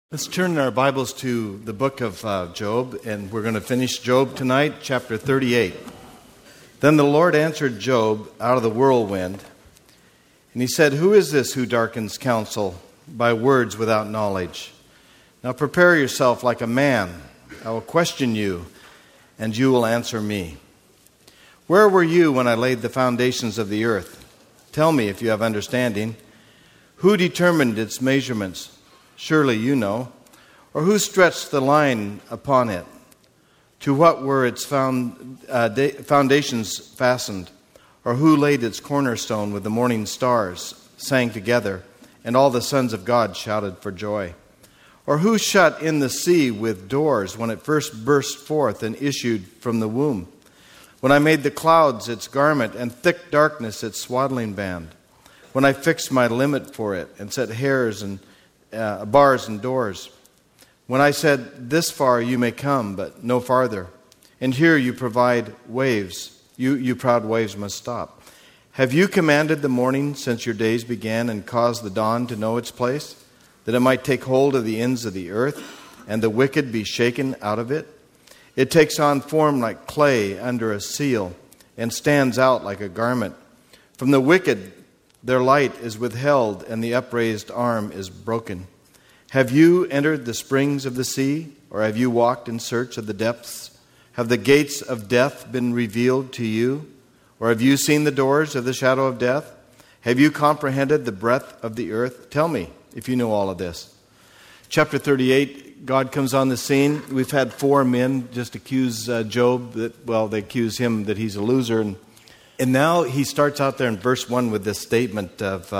Let's turn our Bibles to the book of Job, and we're going to finish Job tonight, chapter 38. Then the Lord answered Job out of the whirlwind, and he said, "Who is this who darkens counsel by words without knowledge? Now prepare yourself like a man. I will question you, and you will answer me. Where were you when I laid the foundations of the earth? Tell me if you have understanding. Who determined its measurements? Surely you know. Or who stretched the line upon it? To what were its foundations fastened? Or who laid its cornerstone with the morning stars sang together, and all the sons of God shouted for joy? Or who shut in the sea with doors when it first burst forth and issued from the womb? When I made the clouds its garment and thick darkness its swaddling band? When I fixed my limit for it and set hairs and bars and doors? When I said, this far you may come, but no farther, and here you provide waves, you proud waves must stop. Have you commanded the morning since your days began and caused the dawn to know its place, that it might take hold of the ends of the earth and the wicked be shaken out of it? It takes on form like clay under a seal and stands out like a garment. From the wicked their light is withheld, and the upraised arm is broken. Have you entered the springs of the sea, or have you walked in search of the depths? Have the gates of death been revealed to you? Or have you seen the doors of the shadow of death? Have you comprehended the breadth of the earth? Tell me if you know all of this." Chapter 38, God comes on the scene. We've had 4 men just accuse Job they accuse him that he's a loser. And now he starts out there in verse 1 with this statement of,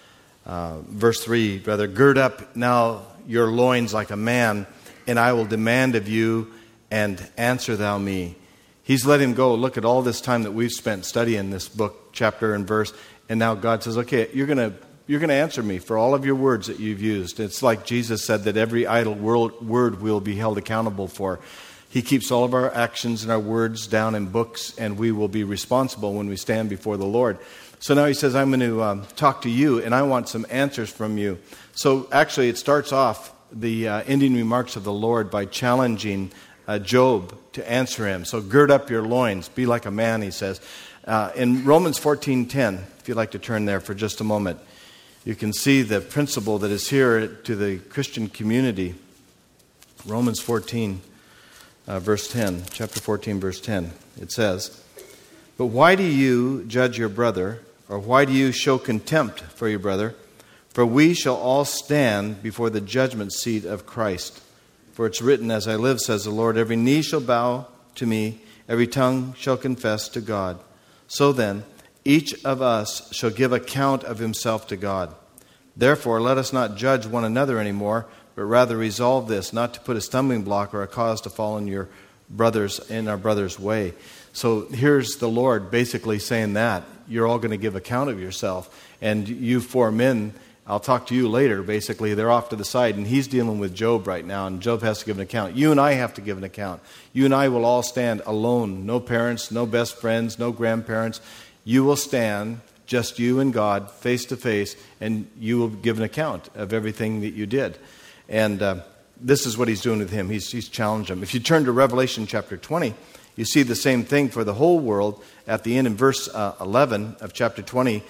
verse 3, rather, "Gird up now your loins like a man, and I will demand of you, and answer thou me." He's let him go. Look at all this time that we've spent studying this book, chapter and verse, and now God says, okay, you're going to answer me for all of your words that you've used. It's like Jesus said that every idle word will be held accountable for. He keeps all of our actions and our words down in books, and we will be responsible when we stand before the Lord. So now he says, I'm going to talk to you, and I want some answers from you. So actually it starts off the ending remarks of the Lord by challenging Job to answer him. So gird up your loins, be like a man, he says. In Romans 14:10, if you'd like to turn there for just a moment, you can see the principle that is here to the Christian community. Romans 14, verse 10, chapter 14, verse 10, it says, "But why do you judge your brother, or why do you show contempt for your brother? For we shall all stand before the judgment seat of Christ. For it's written, as I live, says the Lord, every knee shall bow to me, every tongue shall confess to God. So then, each of us shall give account of himself to God. Therefore, let us not judge one another anymore, but rather resolve this, not to put a stumbling block or a cause to fall in our brother's way." So here's the Lord basically saying that you're all going to give account of yourself. And you 4 men, I'll talk to you later, basically, they're off to the side. And he's dealing with Job right now, and Job has to give an account. You and I have to give an account. You and I will all stand alone. No parents, no best friends, no grandparents. You will stand, just you and God, face to face, and you will give an account of everything that you did. And this is what he's doing with him. He's challenged him. If you turn to Revelation chapter 20, you see the same thing for the whole world. At the end in verse 11 of chapter 20,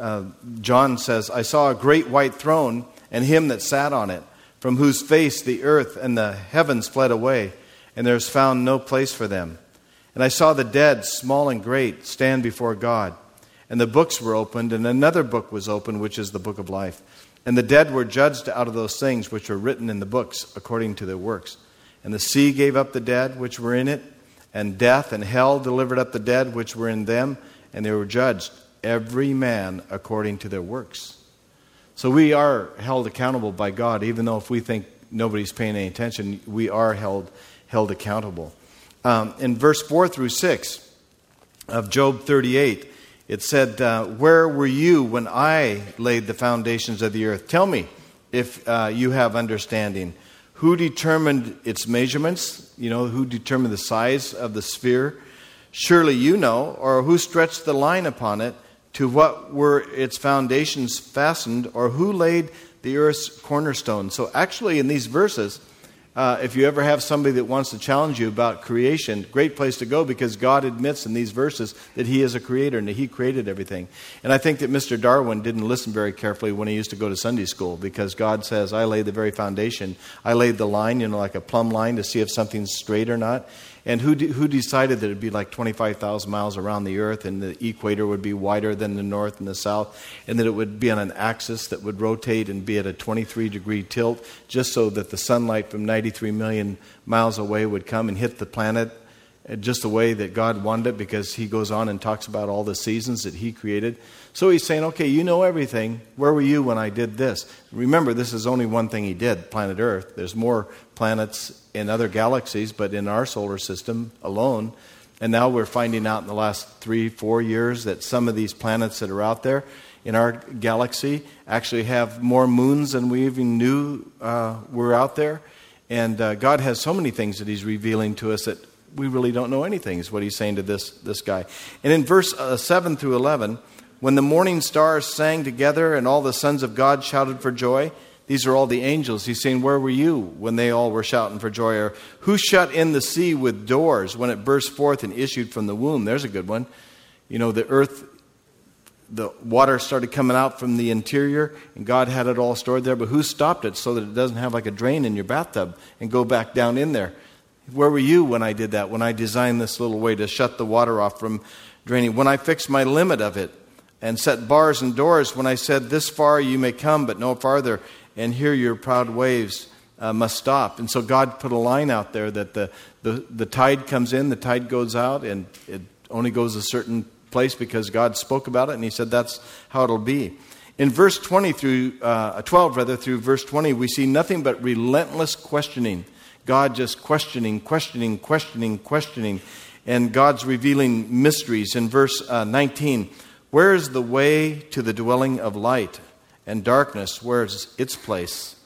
John says, "I saw a great white throne and him that sat on it, from whose face the earth and the heavens fled away, and there is found no place for them. And I saw the dead, small and great, stand before God. And the books were opened, and another book was opened, which is the book of life. And the dead were judged out of those things which were written in the books according to their works. And the sea gave up the dead which were in it, and death and hell delivered up the dead which were in them, and they were judged, every man according to their works." So we are held accountable by God, even though if we think nobody's paying any attention, we are held accountable. In verse 4 through 6 of Job 38, it said, "Where were you when I laid the foundations of the earth? Tell me if you have understanding. Who determined its measurements? Who determined the size of the sphere? Surely you know. Or who stretched the line upon it? To what were its foundations fastened? Or who laid the earth's cornerstone. So actually in these verses, if you ever have somebody that wants to challenge you about creation, great place to go, because God admits in these verses that he is a creator and that he created everything. And I think that Mr. Darwin didn't listen very carefully when he used to go to Sunday school, because God says, I laid the very foundation. I laid the line, like a plumb line, to see if something's straight or not. And who decided that it would be like 25,000 miles around the earth, and the equator would be wider than the north and the south, and that it would be on an axis that would rotate and be at a 23-degree tilt, just so that the sunlight from 93 million miles away would come and hit the planet just the way that God wanted it, because he goes on and talks about all the seasons that he created. So he's saying, okay, you know everything. Where were you when I did this? Remember, this is only one thing he did, planet Earth. There's more planets in other galaxies, but in our solar system alone. And now we're finding out in the last 3-4 years that some of these planets that are out there in our galaxy actually have more moons than we even knew were out there. And God has so many things that he's revealing to us that we really don't know anything, is what he's saying to this guy. And in verse 7 through 11, when the morning stars sang together and all the sons of God shouted for joy, these are all the angels. He's saying, where were you when they all were shouting for joy? Or who shut in the sea with doors when it burst forth and issued from the womb? There's a good one. The earth, the water started coming out from the interior, and God had it all stored there. But who stopped it so that it doesn't have like a drain in your bathtub and go back down in there? Where were you when I did that, when I designed this little way to shut the water off from draining? When I fixed my limit of it and set bars and doors, when I said, this far you may come, but no farther, and here your proud waves must stop. And so God put a line out there that the tide comes in, the tide goes out, and it only goes a certain place because God spoke about it, and he said that's how it'll be. In verse 12 through verse 20, we see nothing but relentless questioning. God just questioning, and God's revealing mysteries. In verse 19, where is the way to the dwelling of light? And darkness, where's its place?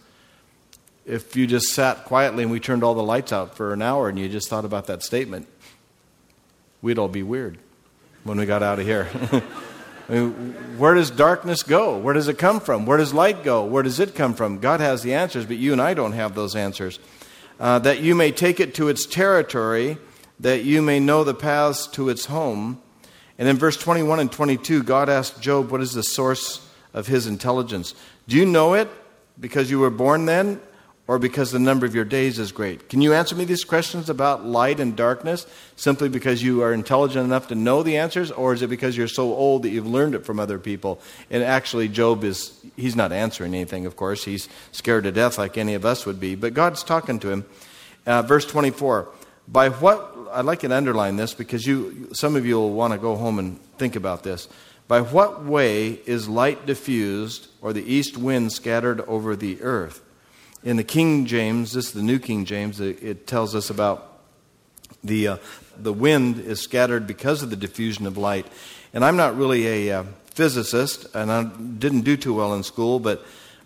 If you just sat quietly and we turned all the lights out for an hour and you just thought about that statement, we'd all be weird when we got out of here. I mean, where does darkness go? Where does it come from? Where does light go? Where does it come from? God has the answers, but you and I don't have those answers. That you may take it to its territory, that you may know the paths to its home. And in verse 21 and 22, God asked Job, what is the source of his intelligence? Do you know it because you were born then, or because the number of your days is great? Can you answer me these questions about light and darkness simply because you are intelligent enough to know the answers, or is it because you're so old that you've learned it from other people? And actually, Job he's not answering anything, of course. He's scared to death like any of us would be. But God's talking to him. Verse 24, by what, I'd like you to underline this because some of you will want to go home and think about this. By what way is light diffused, or the east wind scattered over the earth? In the King James, this is the New King James, it tells us about the wind is scattered because of the diffusion of light. And I'm not really a physicist, and I didn't do too well in school, but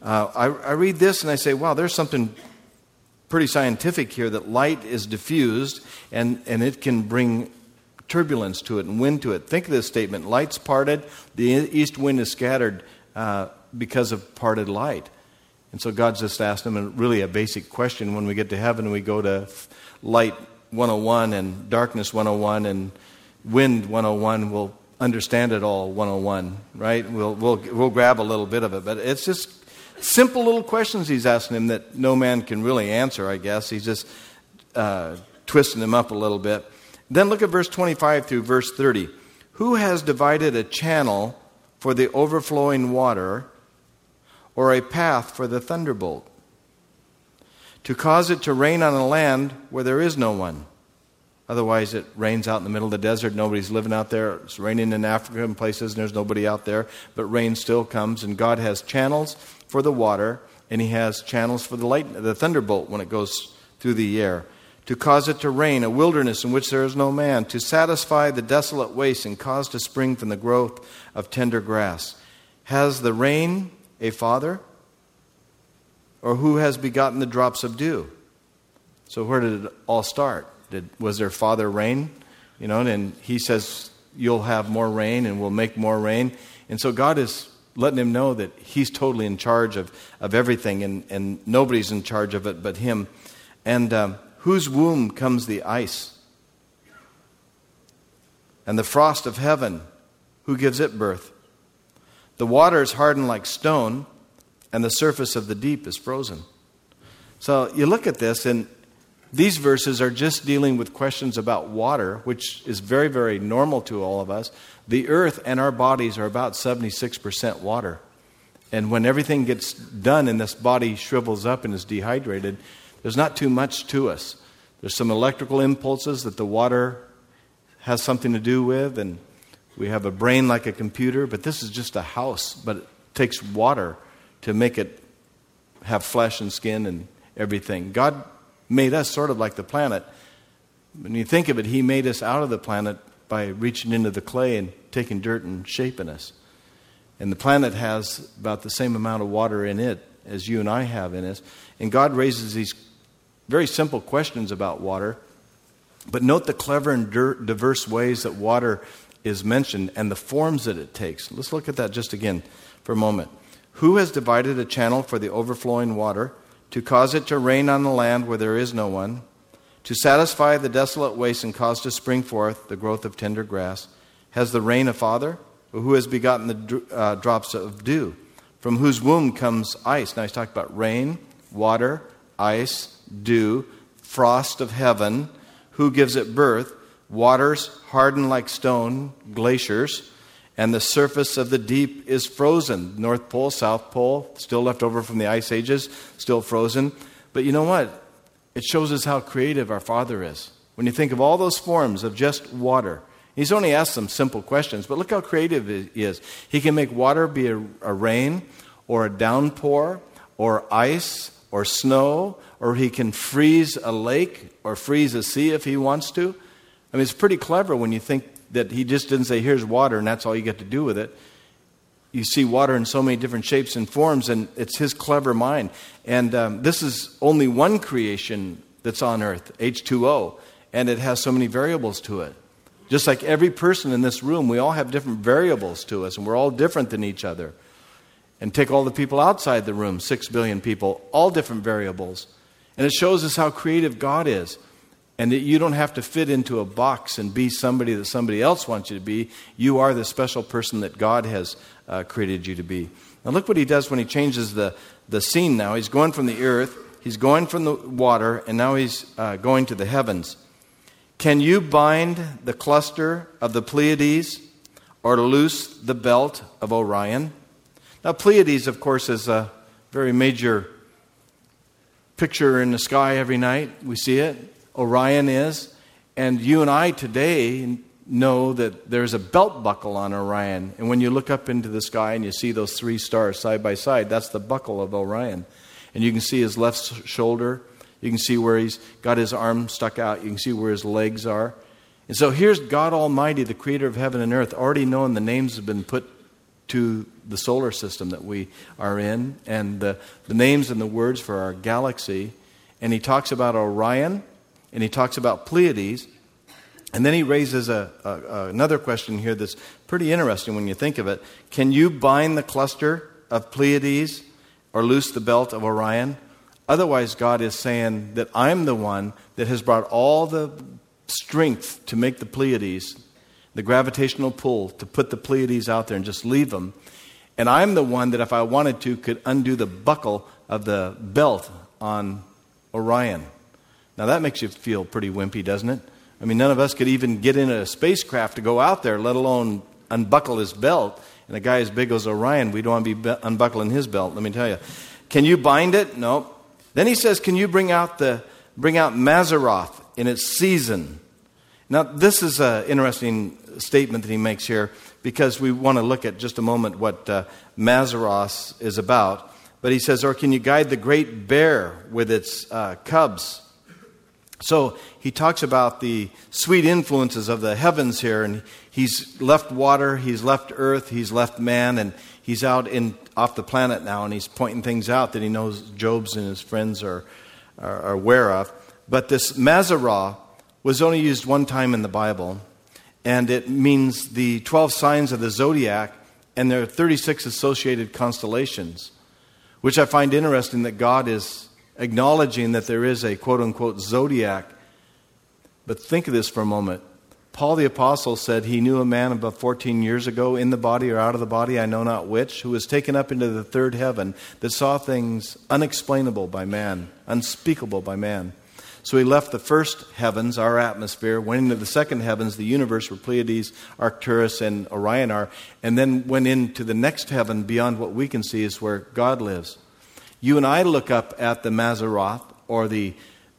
I read this and I say, wow, there's something pretty scientific here, that light is diffused and it can bring turbulence to it and wind to it. Think of this statement, light's parted, the east wind is scattered because of parted light. And so God just asked him really a basic question. When we get to heaven, we go to light 101 and darkness 101 and wind 101. We'll understand it all 101, right? We'll grab a little bit of it. But it's just simple little questions he's asking him that no man can really answer, I guess. He's just twisting them up a little bit. Then look at verse 25 through verse 30. Who has divided a channel for the overflowing water, or a path for the thunderbolt, to cause it to rain on a land where there is no one? Otherwise, it rains out in the middle of the desert. Nobody's living out there. It's raining in Africa and places, and there's nobody out there. But rain still comes, and God has channels for the water, and he has channels for the thunderbolt when it goes through the air. To cause it to rain, a wilderness in which there is no man, to satisfy the desolate waste and cause to spring from the growth of tender grass. Has the rain a father? Or who has begotten the drops of dew? So where did it all start? Was there father rain? And he says, you'll have more rain and we'll make more rain. And so God is letting him know that he's totally in charge of everything, and nobody's in charge of it but him. And whose womb comes the ice? And the frost of heaven, who gives it birth? The waters harden like stone, and the surface of the deep is frozen. So you look at this, and these verses are just dealing with questions about water, which is very, very normal to all of us. The earth and our bodies are about 76% water. And when everything gets done and this body shrivels up and is dehydrated, there's not too much to us. There's some electrical impulses that the water has something to do with, and we have a brain like a computer, but this is just a house. But it takes water to make it have flesh and skin and everything. God made us sort of like the planet. When you think of it, He made us out of the planet by reaching into the clay and taking dirt and shaping us. And the planet has about the same amount of water in it as you and I have in us. And God raises these very simple questions about water. But note the clever and diverse ways that water is mentioned and the forms that it takes. Let's look at that just again for a moment. Who has divided a channel for the overflowing water, to cause it to rain on the land where there is no one, to satisfy the desolate waste and cause to spring forth the growth of tender grass? Has the rain a father? Or who has begotten the drops of dew? From whose womb comes ice? Now he's talking about rain, water, ice, dew, frost of heaven. Who gives it birth? Waters harden like stone, glaciers, and the surface of the deep is frozen. North Pole, South Pole, still left over from the ice ages, still frozen. But you know what? It shows us how creative our Father is. When you think of all those forms of just water, He's only asked some simple questions, but look how creative He is. He can make water be a rain, or a downpour, or ice, or snow, or He can freeze a lake, or freeze a sea if He wants to. I mean, it's pretty clever when you think that He just didn't say, here's water, and that's all you get to do with it. You see water in so many different shapes and forms, and it's His clever mind. And this is only one creation that's on earth, H2O, and it has so many variables to it. Just like every person in this room, we all have different variables to us, and we're all different than each other. And take all the people outside the room, 6 billion people, all different variables. And it shows us how creative God is. And that you don't have to fit into a box and be somebody that somebody else wants you to be. You are the special person that God has created you to be. Now look what He does when He changes the scene now. He's going from the earth, He's going from the water, and now He's going to the heavens. Can you bind the cluster of the Pleiades or loose the belt of Orion? Now Pleiades, of course, is a very major picture in the sky every night. We see it. Orion is, and you and I today know that there's a belt buckle on Orion, and when you look up into the sky and you see those 3 stars side by side, that's the buckle of Orion. And you can see his left shoulder, you can see where he's got his arm stuck out, you can see where his legs are. And so here's God Almighty, the creator of heaven and earth, already knowing the names have been put to the solar system that we are in, and the names and the words for our galaxy. And He talks about Orion, and He talks about Pleiades, and then He raises another question here that's pretty interesting when you think of it. Can you bind the cluster of Pleiades or loose the belt of Orion? Otherwise, God is saying that I'm the one that has brought all the strength to make the Pleiades, the gravitational pull, to put the Pleiades out there and just leave them. And I'm the one that, if I wanted to, could undo the buckle of the belt on Orion. Now that makes you feel pretty wimpy, doesn't it? I mean, none of us could even get in a spacecraft to go out there, let alone unbuckle his belt. And a guy as big as Orion, we don't want to be unbuckling his belt, let me tell you. Can you bind it? No. Then he says, can you bring out Mazaroth in its season? Now, this is an interesting statement that he makes here, because we want to look at just a moment what Mazaroth is about. But he says, or can you guide the great bear with its cubs? So he talks about the sweet influences of the heavens here, and He's left water, He's left earth, He's left man, and He's out off the planet now, and He's pointing things out that He knows Job's and his friends are aware of. But this Mazaroth was only used one time in the Bible, and it means the 12 signs of the zodiac And there are 36 associated constellations, which I find interesting that God is acknowledging that there is a quote-unquote zodiac. But think of this for a moment. Paul the Apostle said he knew a man about 14 years ago, in the body or out of the body, I know not which, who was taken up into the third heaven, that saw things unexplainable by man, unspeakable by man. So he left the first heavens, our atmosphere, went into the second heavens, the universe where Pleiades, Arcturus, and Orion are, and then went into the next heaven beyond what we can see is where God lives. You and I look up at the Mazzaroth, or the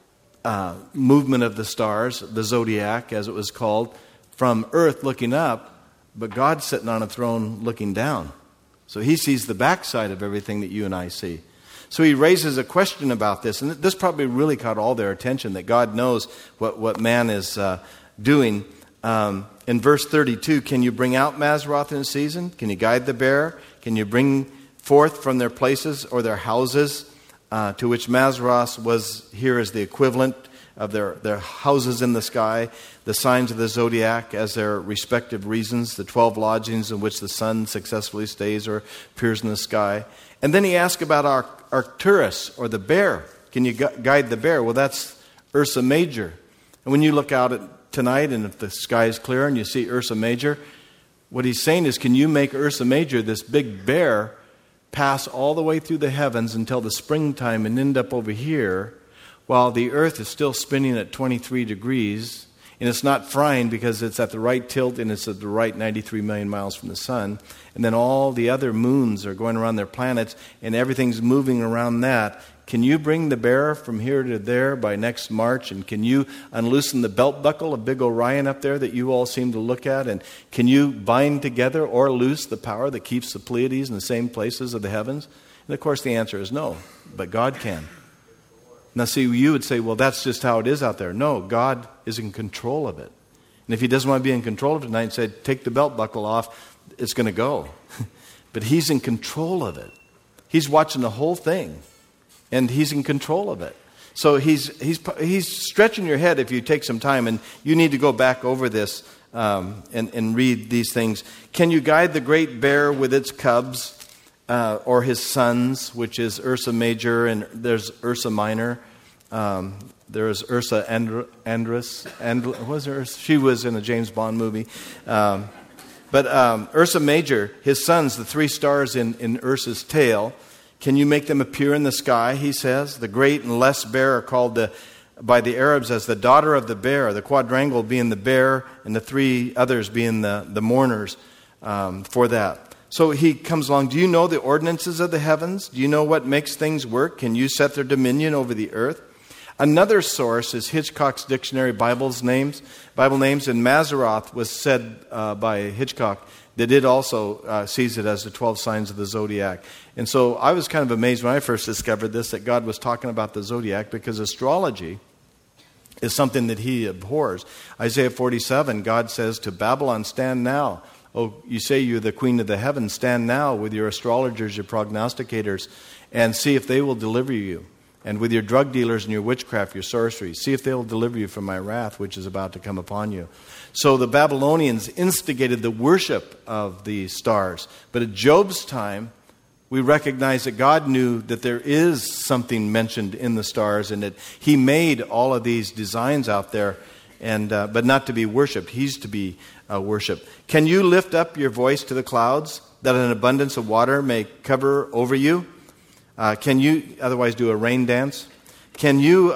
movement of the stars, the zodiac as it was called, from earth looking up, but God's sitting on a throne looking down. So he sees the backside of everything that you and I see. So he raises a question about this, and this probably really caught all their attention, that God knows what man is doing. In verse 32, can you bring out Mazzaroth in season? Can you guide the bear? Can you bring forth from their places or their houses? To which Mazzaroth was here as the equivalent of their houses in the sky, the signs of the zodiac as their respective reasons, the 12 lodgings in which the sun successfully stays or appears in the sky. And then he asked about Arcturus, or the bear. Can you guide the bear? Well, that's Ursa Major. And when you look out at tonight, and if the sky is clear and you see Ursa Major, what he's saying is, can you make Ursa Major, this big bear, pass all the way through the heavens until the springtime and end up over here, while the earth is still spinning at 23 degrees, and it's not frying because it's at the right tilt and it's at the right 93 million miles from the sun, and then all the other moons are going around their planets and everything's moving around that. Can you bring the bear from here to there by next March? And can you unloosen the belt buckle of big Orion up there that you all seem to look at? And can you bind together or loose the power that keeps the Pleiades in the same places of the heavens? And of course the answer is no, but God can. Now see, you would say, well, that's just how it is out there. No, God is in control of it. And if he doesn't want to be in control of it tonight and say, take the belt buckle off, it's going to go. But he's in control of it. He's watching the whole thing. And he's in control of it. So he's stretching your head if you take some time, and you need to go back over this and read these things. Can you guide the great bear with its cubs or his sons, which is Ursa Major, and there's Ursa Minor. There's Ursa Andress. She was in a James Bond movie. But Ursa Major, his sons, the 3 stars in Ursa's tail, can you make them appear in the sky, he says? The great and less bear are called by the Arabs as the daughter of the bear, the quadrangle being the bear and the 3 others being the mourners for that. So he comes along. Do you know the ordinances of the heavens? Do you know what makes things work? Can you set their dominion over the earth? Another source is Hitchcock's dictionary, Bible names, and Mazzaroth was said by Hitchcock that it also sees it as the 12 signs of the zodiac. And so I was kind of amazed when I first discovered this, that God was talking about the zodiac, because astrology is something that he abhors. Isaiah 47, God says to Babylon, stand now. Oh, you say you're the queen of the heavens, stand now with your astrologers, your prognosticators, and see if they will deliver you. And with your drug dealers and your witchcraft, your sorcery, see if they will deliver you from my wrath, which is about to come upon you. So the Babylonians instigated the worship of the stars. But at Job's time, we recognize that God knew that there is something mentioned in the stars, and that he made all of these designs out there, and but not to be worshipped. He's to be worshipped. Can you lift up your voice to the clouds, that an abundance of water may cover over you? Can you otherwise do a rain dance? Can you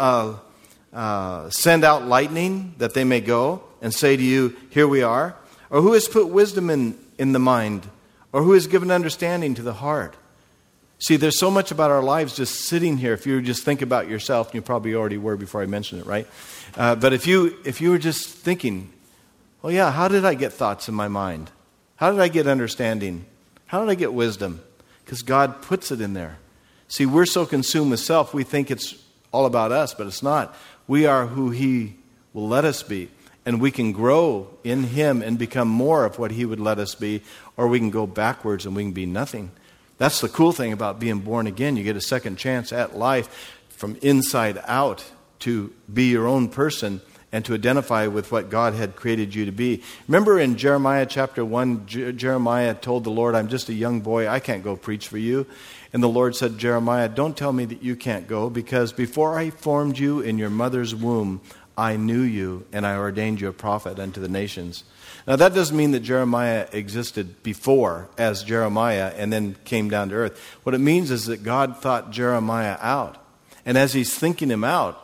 send out lightning that they may go and say to you, here we are? Or who has put wisdom in the mind? Or who has given understanding to the heart? See, there's so much about our lives just sitting here. If you just think about yourself, and you probably already were before I mentioned it, right? But if you were just thinking, well, yeah, how did I get thoughts in my mind? How did I get understanding? How did I get wisdom? Because God puts it in there. See, we're so consumed with self, we think it's all about us, but it's not. We are who he will let us be. And we can grow in him and become more of what he would let us be, or we can go backwards and we can be nothing. That's the cool thing about being born again. You get a second chance at life from inside out to be your own person and to identify with what God had created you to be. Remember in Jeremiah chapter 1, Jeremiah told the Lord, I'm just a young boy, I can't go preach for you. And the Lord said, Jeremiah, don't tell me that you can't go, because before I formed you in your mother's womb, I knew you, and I ordained you a prophet unto the nations. Now that doesn't mean that Jeremiah existed before as Jeremiah and then came down to earth. What it means is that God thought Jeremiah out. And as he's thinking him out,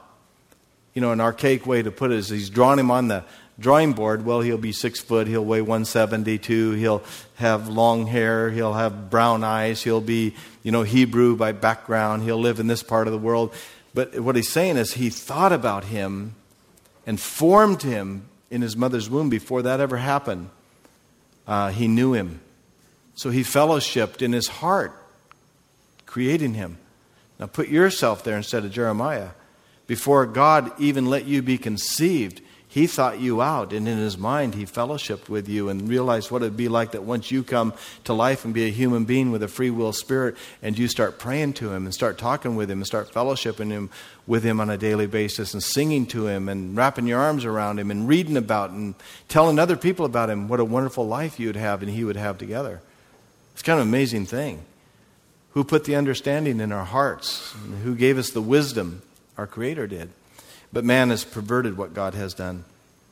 an archaic way to put it is he's drawing him on the drawing board. Well, he'll be 6 foot, he'll weigh 172, he'll have long hair, he'll have brown eyes, he'll be, Hebrew by background, he'll live in this part of the world. But what he's saying is he thought about him and formed him in his mother's womb before that ever happened. He knew him. So he fellowshipped in his heart, creating him. Now put yourself there instead of Jeremiah. Before God even let you be conceived, he thought you out, and in his mind he fellowshipped with you and realized what it would be like that once you come to life and be a human being with a free will spirit, and you start praying to him and start talking with him and start fellowshipping with him on a daily basis and singing to him and wrapping your arms around him and reading about and telling other people about him, what a wonderful life you would have and he would have together. It's kind of an amazing thing. Who put the understanding in our hearts? And who gave us the wisdom? Our Creator did. But man has perverted what God has done.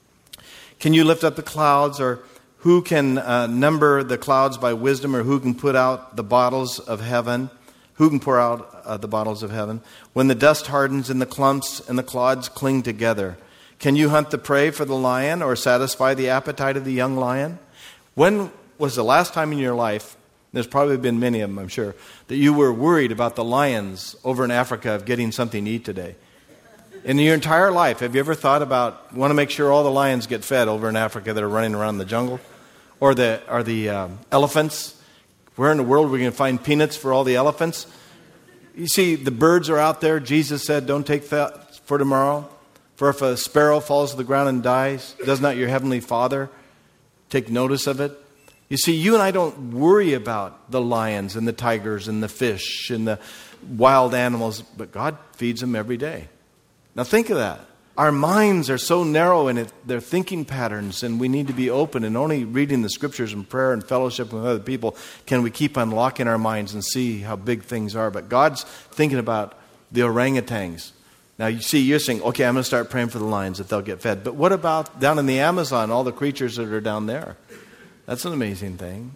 Can you lift up the clouds? Or who can number the clouds by wisdom? Or who can put out the bottles of heaven? Who can pour out the bottles of heaven? When the dust hardens and the clumps and the clods cling together, can you hunt the prey for the lion or satisfy the appetite of the young lion? When was the last time in your life, there's probably been many of them, I'm sure, that you were worried about the lions over in Africa of getting something to eat today? In your entire life, have you ever thought about, want to make sure all the lions get fed over in Africa that are running around the jungle? Or the elephants? Where in the world are we going to find peanuts for all the elephants? You see, the birds are out there. Jesus said, don't take thought for tomorrow. For if a sparrow falls to the ground and dies, does not your heavenly Father take notice of it? You see, you and I don't worry about the lions and the tigers and the fish and the wild animals, but God feeds them every day. Now think of that. Our minds are so narrow in their thinking patterns, and we need to be open, and only reading the scriptures and prayer and fellowship with other people can we keep unlocking our minds and see how big things are. But God's thinking about the orangutans. Now you see, you're saying, okay, I'm going to start praying for the lions that they'll get fed. But what about down in the Amazon, all the creatures that are down there? That's an amazing thing.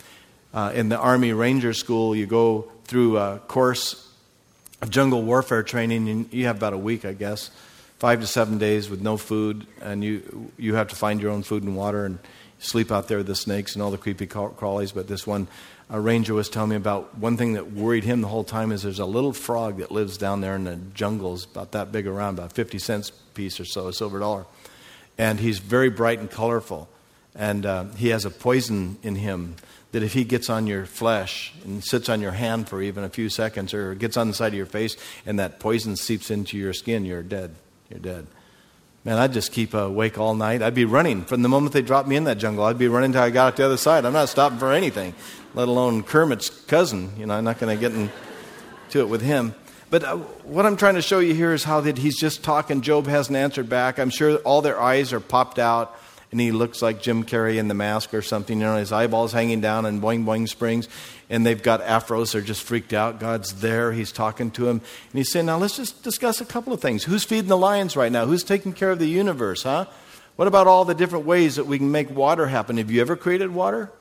In the Army Ranger School, you go through a course of jungle warfare training, and you have about a week, I guess, 5 to 7 days with no food, and you have to find your own food and water and sleep out there with the snakes and all the creepy crawlies. But this one ranger was telling me about one thing that worried him the whole time is there's a little frog that lives down there in the jungles, about that big around, about 50 cents piece or so, a silver dollar. And he's very bright and colorful. And he has a poison in him that if he gets on your flesh and sits on your hand for even a few seconds or gets on the side of your face and that poison seeps into your skin, you're dead. You're dead. Man, I'd just keep awake all night. I'd be running. From the moment they dropped me in that jungle, I'd be running until I got out the other side. I'm not stopping for anything, let alone Kermit's cousin. I'm not going to get into it with him. But what I'm trying to show you here is how that he's just talking. Job hasn't answered back. I'm sure all their eyes are popped out. And he looks like Jim Carrey in The Mask or something. His eyeballs hanging down and boing, boing springs. And they've got afros. They're just freaked out. God's there. He's talking to him. And he's saying, now let's just discuss a couple of things. Who's feeding the lions right now? Who's taking care of the universe, huh? What about all the different ways that we can make water happen? Have you ever created water?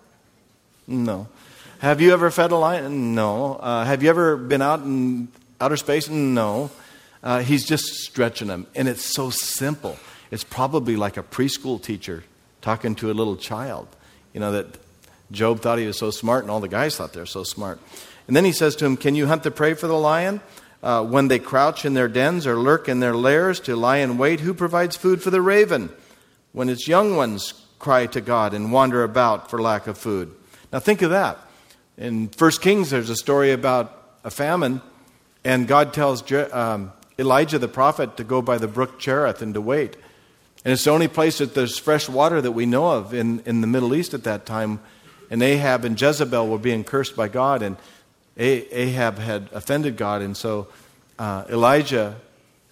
No. Have you ever fed a lion? No. Have you ever been out in outer space? No. He's just stretching them. And it's so simple. It's probably like a preschool teacher talking to a little child. That Job thought he was so smart, and all the guys thought they're so smart. And then he says to him, can you hunt the prey for the lion? When they crouch in their dens or lurk in their lairs to lie in wait, who provides food for the raven? When its young ones cry to God and wander about for lack of food. Now think of that. In 1 Kings, there's a story about a famine, and God tells Elijah the prophet to go by the brook Cherith and to wait. And it's the only place that there's fresh water that we know of in the Middle East at that time. And Ahab and Jezebel were being cursed by God, and Ahab had offended God. And so Elijah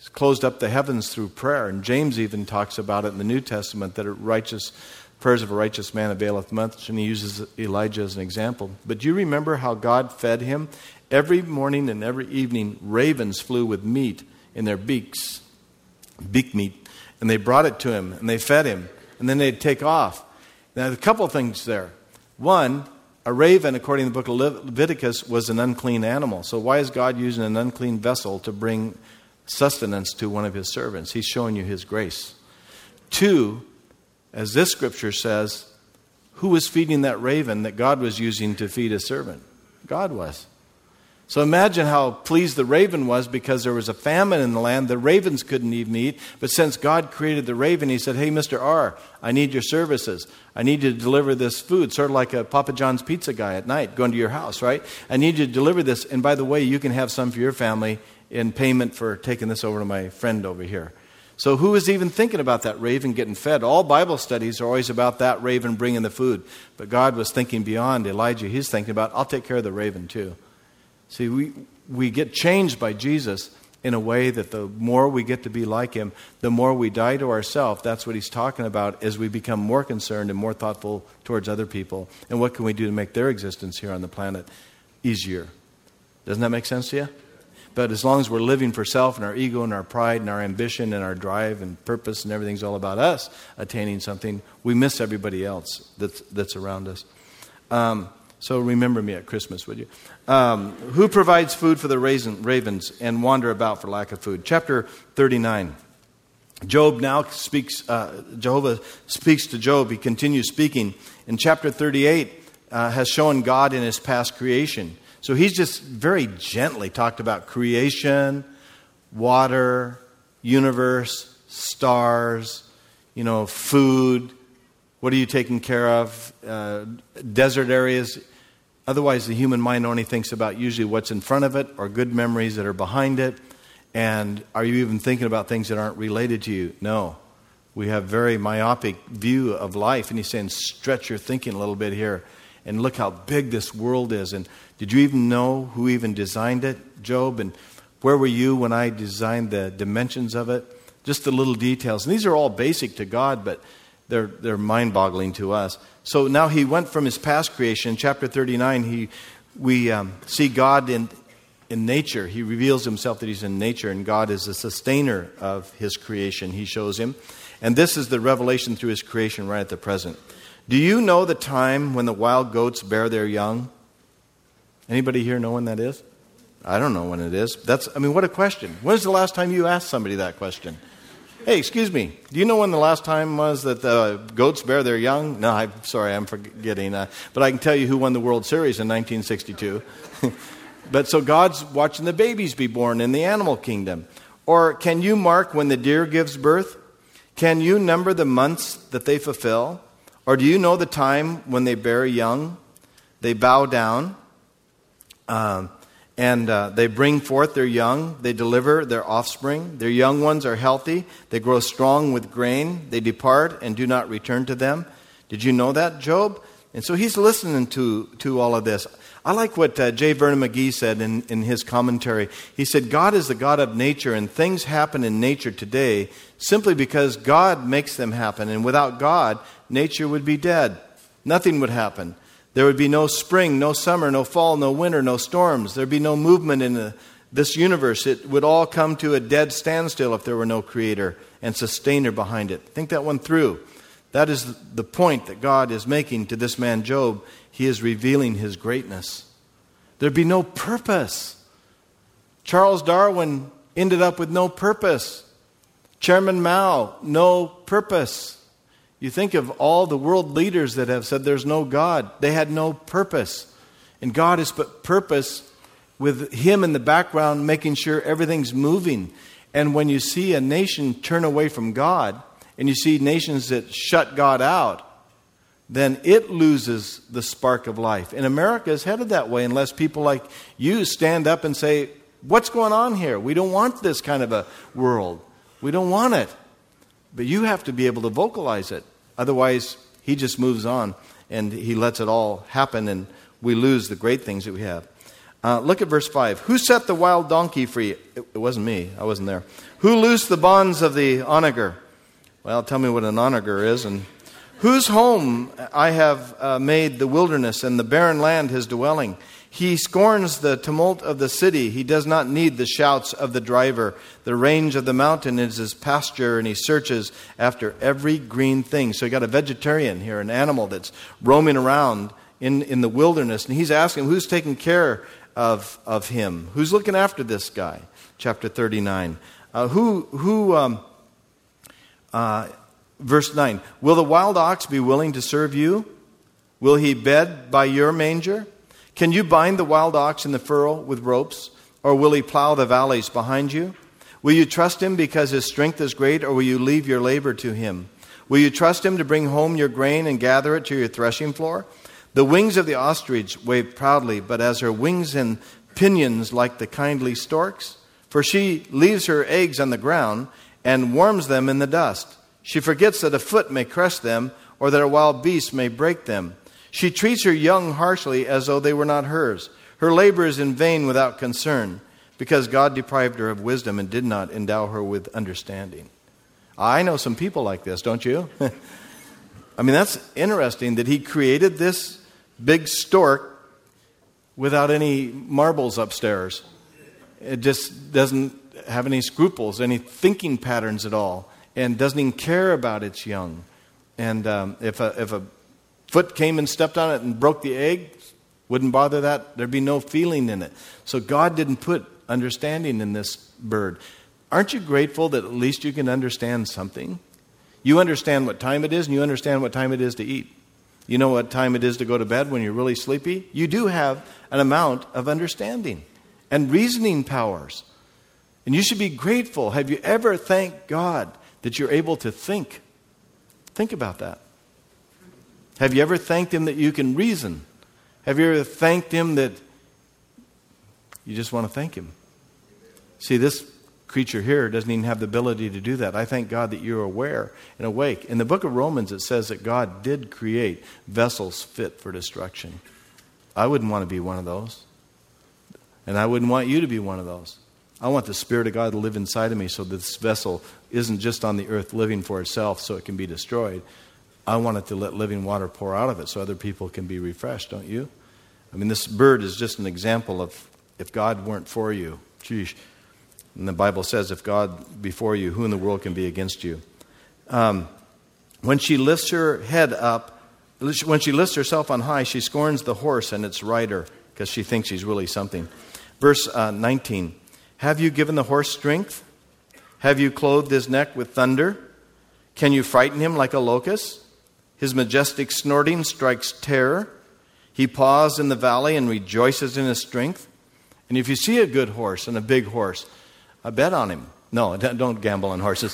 closed up the heavens through prayer. And James even talks about it in the New Testament, that prayers of a righteous man availeth much, and he uses Elijah as an example. But do you remember how God fed him? Every morning and every evening, ravens flew with meat in their beaks, beak meat, and they brought it to him, and they fed him, and then they'd take off. Now, a couple of things there. One, a raven, according to the book of Leviticus, was an unclean animal. So why is God using an unclean vessel to bring sustenance to one of his servants? He's showing you his grace. Two, as this scripture says, who was feeding that raven that God was using to feed his servant? God was. So imagine how pleased the raven was, because there was a famine in the land. The ravens couldn't even eat. But since God created the raven, he said, hey, Mr. R, I need your services. I need you to deliver this food, sort of like a Papa John's pizza guy at night going to your house, right? I need you to deliver this. And by the way, you can have some for your family in payment for taking this over to my friend over here. So who is even thinking about that raven getting fed? All Bible studies are always about that raven bringing the food. But God was thinking beyond Elijah. He's thinking about, I'll take care of the raven too. See, we get changed by Jesus in a way that the more we get to be like him, the more we die to ourselves. That's what he's talking about, as we become more concerned and more thoughtful towards other people. And what can we do to make their existence here on the planet easier? Doesn't that make sense to you? But as long as we're living for self and our ego and our pride and our ambition and our drive and purpose and everything's all about us attaining something, we miss everybody else that's around us. So remember me at Christmas, would you? Who provides food for the ravens and wander about for lack of food? Chapter 39. Job now speaks, Jehovah speaks to Job. He continues speaking. In chapter 38 has shown God in his past creation. So he's just very gently talked about creation, water, universe, stars, food. What are you taking care of? Desert areas. Otherwise, the human mind only thinks about usually what's in front of it or good memories that are behind it. And are you even thinking about things that aren't related to you? No. We have very myopic view of life. And he's saying, stretch your thinking a little bit here. And look how big this world is. And did you even know who even designed it, Job? And where were you when I designed the dimensions of it? Just the little details. And these are all basic to God, but they're mind-boggling to us. So now he went from his past creation. Chapter 39, we see God in nature. He reveals himself that he's in nature, and God is the sustainer of his creation, he shows him. And this is the revelation through his creation right at the present. Do you know the time when the wild goats bear their young? Anybody here know when that is? I don't know when it is. What a question. When's the last time you asked somebody that question? Hey, excuse me, do you know when the last time was that the goats bear their young? No, I'm sorry, I'm forgetting. But I can tell you who won the World Series in 1962. But so God's watching the babies be born in the animal kingdom. Or can you mark when the deer gives birth? Can you number the months that they fulfill? Or do you know the time when they bear young? They bow down. And they bring forth their young. They deliver their offspring. Their young ones are healthy. They grow strong with grain. They depart and do not return to them. Did you know that, Job? And so he's listening to all of this. I like what J. Vernon McGee said in his commentary. He said, God is the God of nature, and things happen in nature today simply because God makes them happen. And without God, nature would be dead. Nothing would happen. There would be no spring, no summer, no fall, no winter, no storms. There would be no movement in this universe. It would all come to a dead standstill if there were no creator and sustainer behind it. Think that one through. That is the point that God is making to this man Job. He is revealing his greatness. There'd be no purpose. Charles Darwin ended up with no purpose. Chairman Mao, no purpose. You think of all the world leaders that have said there's no God. They had no purpose. And God has put purpose with him in the background, making sure everything's moving. And when you see a nation turn away from God, and you see nations that shut God out, then it loses the spark of life. And America is headed that way unless people like you stand up and say, what's going on here? We don't want this kind of a world. We don't want it. But you have to be able to vocalize it. Otherwise, he just moves on and he lets it all happen and we lose the great things that we have. Look at verse 5. Who set the wild donkey free? It wasn't me. I wasn't there. Who loosed the bonds of the onager? Well, tell me what an onager is. And whose home I have made the wilderness, and the barren land his dwelling. He scorns the tumult of the city. He does not need the shouts of the driver. The range of the mountain is his pasture, and he searches after every green thing. So you got a vegetarian here, an animal that's roaming around in the wilderness. And he's asking, who's taking care of him? Who's looking after this guy? Chapter 39. Verse 9. Will the wild ox be willing to serve you? Will he bed by your manger? Can you bind the wild ox in the furrow with ropes? Or will he plow the valleys behind you? Will you trust him because his strength is great, or will you leave your labor to him? Will you trust him to bring home your grain and gather it to your threshing floor? The wings of the ostrich wave proudly, but as her wings and pinions like the kindly storks? For she leaves her eggs on the ground and warms them in the dust. She forgets that a foot may crush them, or that a wild beast may break them. She treats her young harshly as though they were not hers. Her labor is in vain without concern, because God deprived her of wisdom and did not endow her with understanding. I know some people like this, don't you? I mean, that's interesting that he created this big stork without any marbles upstairs. It just doesn't have any scruples, any thinking patterns at all, and doesn't even care about its young. And if a foot came and stepped on it and broke the egg, wouldn't bother that. There'd be no feeling in it. So God didn't put understanding in this bird. Aren't you grateful that at least you can understand something? You understand what time it is, and you understand what time it is to eat. You know what time it is to go to bed when you're really sleepy? You do have an amount of understanding and reasoning powers. And you should be grateful. Have you ever thanked God that you're able to think? Think about that. Have you ever thanked him that you can reason? Have you ever thanked him that you just want to thank him? See, this creature here doesn't even have the ability to do that. I thank God that you're aware and awake. In the book of Romans, it says that God did create vessels fit for destruction. I wouldn't want to be one of those. And I wouldn't want you to be one of those. I want the Spirit of God to live inside of me so that this vessel isn't just on the earth living for itself so it can be destroyed. I want it to let living water pour out of it so other people can be refreshed, don't you? I mean, this bird is just an example of if God weren't for you. Sheesh. And the Bible says, if God be for you, who in the world can be against you? When she lifts her head up, when she lifts herself on high, she scorns the horse and its rider because she thinks he's really something. Verse 19, have you given the horse strength? Have you clothed his neck with thunder? Can you frighten him like a locust? His majestic snorting strikes terror. He paws in the valley and rejoices in his strength. And if you see a good horse and a big horse, I bet on him. No, don't gamble on horses.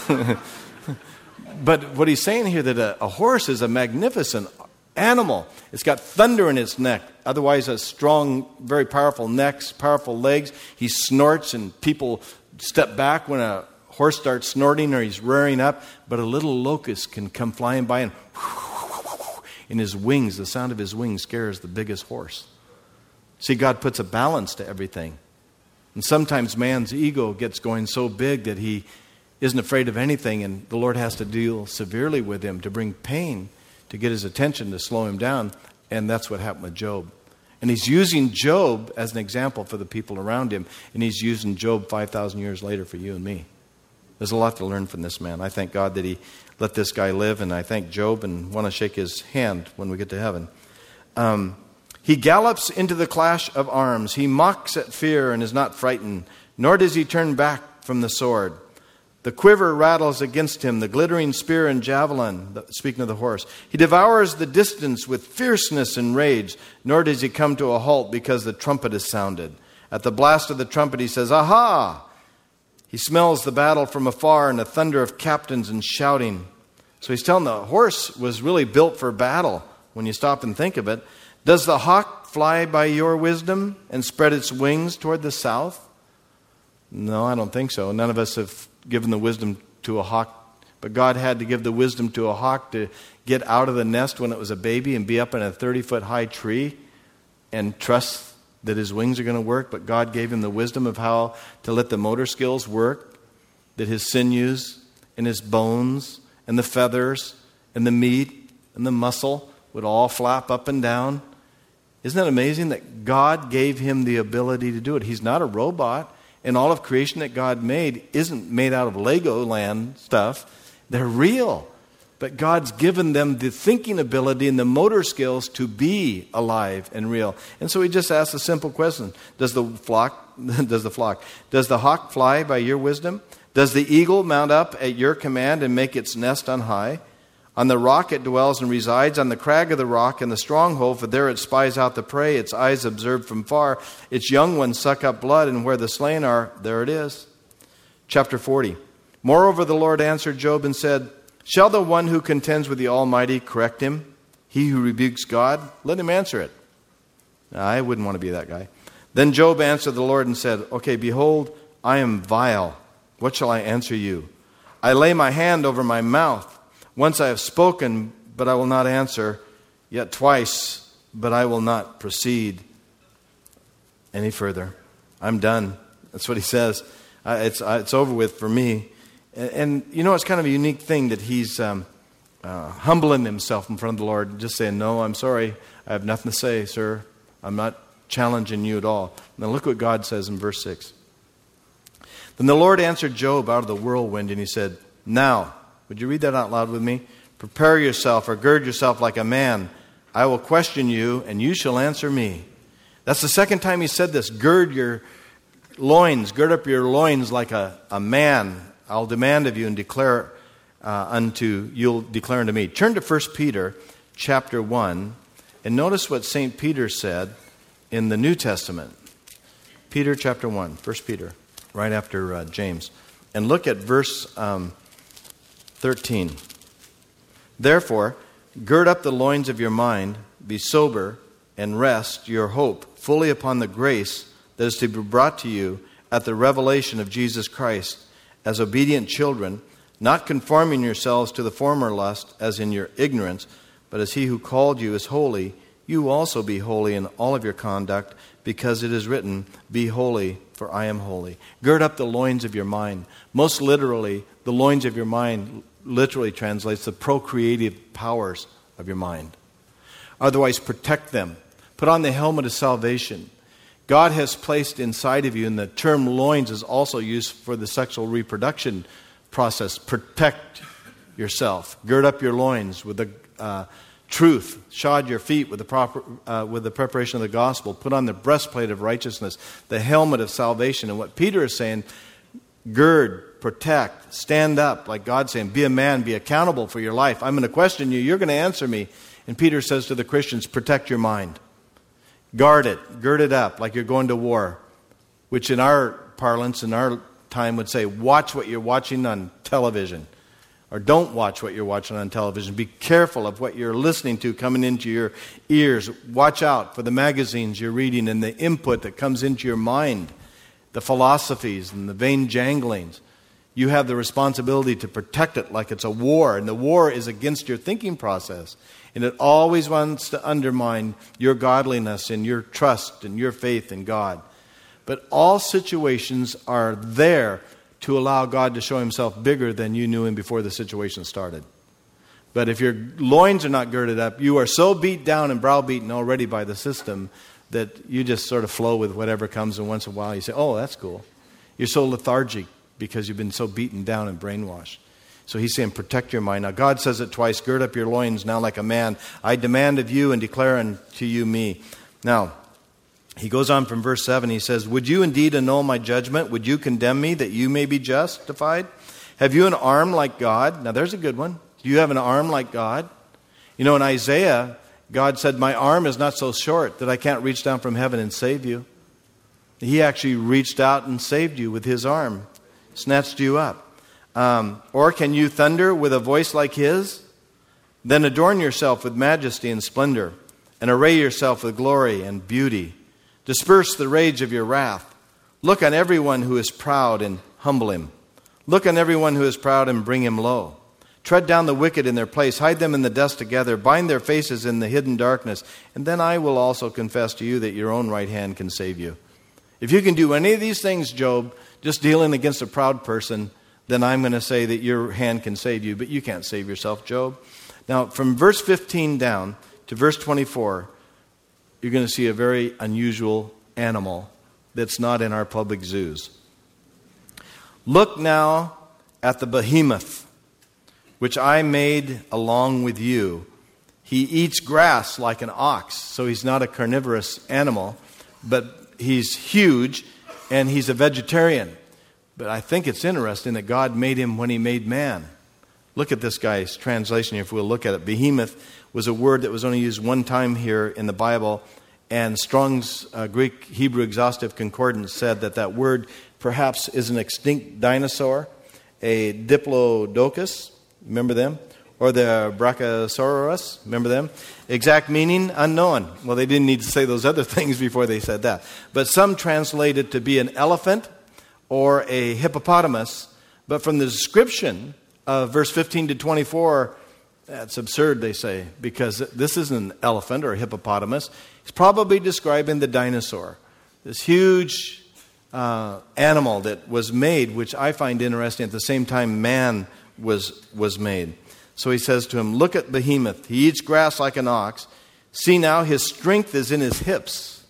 But what he's saying here, that a horse is a magnificent animal. It's got thunder in its neck. Otherwise, a strong, very powerful neck, powerful legs. He snorts and people step back when a horse starts snorting or he's rearing up. But a little locust can come flying by and in his wings, the sound of his wings scares the biggest horse. See, God puts a balance to everything. And sometimes man's ego gets going so big that he isn't afraid of anything, and the Lord has to deal severely with him to bring pain to get his attention, to slow him down. And that's what happened with Job. And he's using Job as an example for the people around him, and he's using Job 5,000 years later for you and me. There's a lot to learn from this man. I thank God that he let this guy live, and I thank Job and want to shake his hand when we get to heaven. He gallops into the clash of arms. He mocks at fear and is not frightened, nor does he turn back from the sword. The quiver rattles against him, the glittering spear and javelin, speaking of the horse. He devours the distance with fierceness and rage, nor does he come to a halt because the trumpet is sounded. At the blast of the trumpet he says, "Aha!" He smells the battle from afar and the thunder of captains and shouting. So he's telling the horse was really built for battle when you stop and think of it. Does the hawk fly by your wisdom and spread its wings toward the south? No, I don't think so. None of us have given the wisdom to a hawk, but God had to give the wisdom to a hawk to get out of the nest when it was a baby and be up in a 30-foot high tree and trust that his wings are going to work, but God gave him the wisdom of how to let the motor skills work, that his sinews and his bones and the feathers and the meat and the muscle would all flap up and down. Isn't that amazing that God gave him the ability to do it? He's not a robot, and all of creation that God made isn't made out of Legoland stuff. They're real. But God's given them the thinking ability and the motor skills to be alive and real. And so he just asks a simple question. Does the hawk fly by your wisdom? Does the eagle mount up at your command and make its nest on high? On the rock it dwells and resides, on the crag of the rock and the stronghold, for there it spies out the prey, its eyes observe from far. Its young ones suck up blood, and where the slain are, there it is. Chapter 40. Moreover, the Lord answered Job and said, shall the one who contends with the Almighty correct him? He who rebukes God, let him answer it. I wouldn't want to be that guy. Then Job answered the Lord and said, okay, behold, I am vile. What shall I answer you? I lay my hand over my mouth. Once I have spoken, but I will not answer. Yet twice, but I will not proceed any further. I'm done. That's what he says. It's over with for me. And you know, it's kind of a unique thing that he's humbling himself in front of the Lord, just saying, no, I'm sorry. I have nothing to say, sir. I'm not challenging you at all. Now look what God says in verse 6. Then the Lord answered Job out of the whirlwind, and he said, now, would you read that out loud with me? Prepare yourself or gird yourself like a man. I will question you, and you shall answer me. That's the second time he said this. Gird your loins, gird up your loins like a man. I'll demand of you and you'll declare unto me. Turn to 1 Peter chapter 1 and notice what St. Peter said in the New Testament. Peter chapter 1, 1 Peter, right after James. And look at verse 13. Therefore, gird up the loins of your mind, be sober, and rest your hope fully upon the grace that is to be brought to you at the revelation of Jesus Christ. As obedient children, not conforming yourselves to the former lust as in your ignorance, but as he who called you is holy, you also be holy in all of your conduct, because it is written, be holy, for I am holy. Gird up the loins of your mind. Most literally, the loins of your mind literally translates the procreative powers of your mind. Otherwise, protect them. Put on the helmet of salvation. God has placed inside of you, and the term loins is also used for the sexual reproduction process. Protect yourself. Gird up your loins with the truth. Shod your feet with the preparation of the gospel. Put on the breastplate of righteousness, the helmet of salvation. And what Peter is saying, gird, protect, stand up, like God's saying, be a man, be accountable for your life. I'm going to question you, you're going to answer me. And Peter says to the Christians, protect your mind. Guard it, gird it up like you're going to war, which in our parlance, in our time would say, watch what you're watching on television, or don't watch what you're watching on television. Be careful of what you're listening to coming into your ears. Watch out for the magazines you're reading and the input that comes into your mind, the philosophies and the vain janglings. You have the responsibility to protect it like it's a war, and the war is against your thinking process. And it always wants to undermine your godliness and your trust and your faith in God. But all situations are there to allow God to show himself bigger than you knew him before the situation started. But if your loins are not girded up, you are so beat down and browbeaten already by the system that you just sort of flow with whatever comes, and once in a while you say, oh, that's cool. You're so lethargic because you've been so beaten down and brainwashed. So he's saying, protect your mind. Now, God says it twice, gird up your loins now like a man. I demand of you and declare unto you me. Now, he goes on from verse 7. He says, would you indeed annul my judgment? Would you condemn me that you may be justified? Have you an arm like God? Now, there's a good one. Do you have an arm like God? You know, in Isaiah, God said, my arm is not so short that I can't reach down from heaven and save you. He actually reached out and saved you with his arm, snatched you up. Or can you thunder with a voice like his? Then adorn yourself with majesty and splendor, and array yourself with glory and beauty. Disperse the rage of your wrath. Look on everyone who is proud and humble him. Look on everyone who is proud and bring him low. Tread down the wicked in their place. Hide them in the dust together. Bind their faces in the hidden darkness. And then I will also confess to you that your own right hand can save you. If you can do any of these things, Job, just dealing against a proud person, then I'm going to say that your hand can save you. But you can't save yourself, Job. Now, from verse 15 down to verse 24, you're going to see a very unusual animal that's not in our public zoos. Look now at the behemoth, which I made along with you. He eats grass like an ox, so he's not a carnivorous animal, but he's huge and he's a vegetarian. But I think it's interesting that God made him when he made man. Look at this guy's translation here, if we'll look at it. Behemoth was a word that was only used one time here in the Bible, and Strong's Greek Hebrew Exhaustive Concordance said that word perhaps is an extinct dinosaur, a Diplodocus, remember them? Or the Brachiosaurus, remember them? Exact meaning, unknown. Well, they didn't need to say those other things before they said that. But some translate it to be an elephant or a hippopotamus. But from the description of verse 15 to 24, that's absurd, they say, because this isn't an elephant or a hippopotamus. He's probably describing the dinosaur, this huge animal that was made, which I find interesting. At the same time, man was made. So he says to him, look at Behemoth. He eats grass like an ox. See now, his strength is in his hips.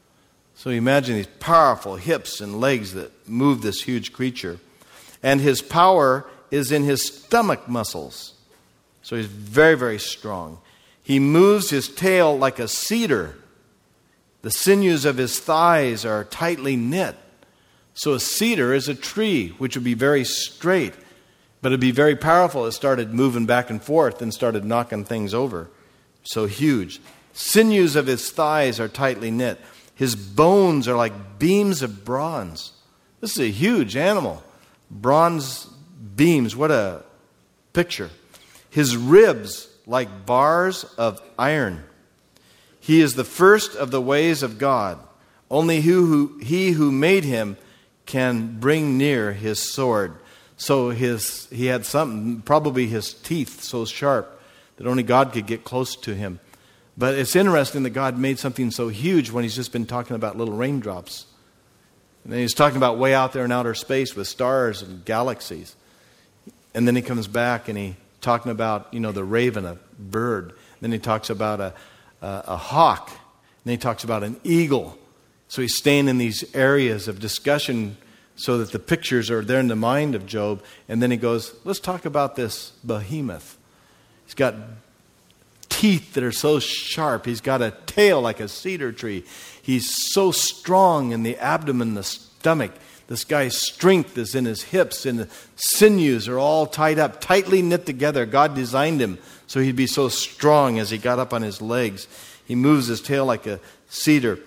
So you imagine these powerful hips and legs that move this huge creature. And his power is in his stomach muscles. So he's very, very strong. He moves his tail like a cedar. The sinews of his thighs are tightly knit. So a cedar is a tree, which would be very straight. But it'd be very powerful. It started moving back and forth and started knocking things over. So huge. Sinews of his thighs are tightly knit. His bones are like beams of bronze. This is a huge animal. Bronze beams. What a picture. His ribs like bars of iron. He is the first of the ways of God. Only he who made him can bring near his sword. So he had something, probably his teeth so sharp that only God could get close to him. But it's interesting that God made something so huge when he's just been talking about little raindrops. And then he's talking about way out there in outer space with stars and galaxies. And then he comes back and he's talking about, the raven, a bird. Then he talks about a hawk. And then he talks about an eagle. So he's staying in these areas of discussion so that the pictures are there in the mind of Job. And then he goes, let's talk about this behemoth. He's got teeth that are so sharp. He's got a tail like a cedar tree. He's so strong in the abdomen, the stomach. This guy's strength is in his hips, and the sinews are all tied up, tightly knit together. God designed him so he'd be so strong as he got up on his legs. He moves his tail like a cedar.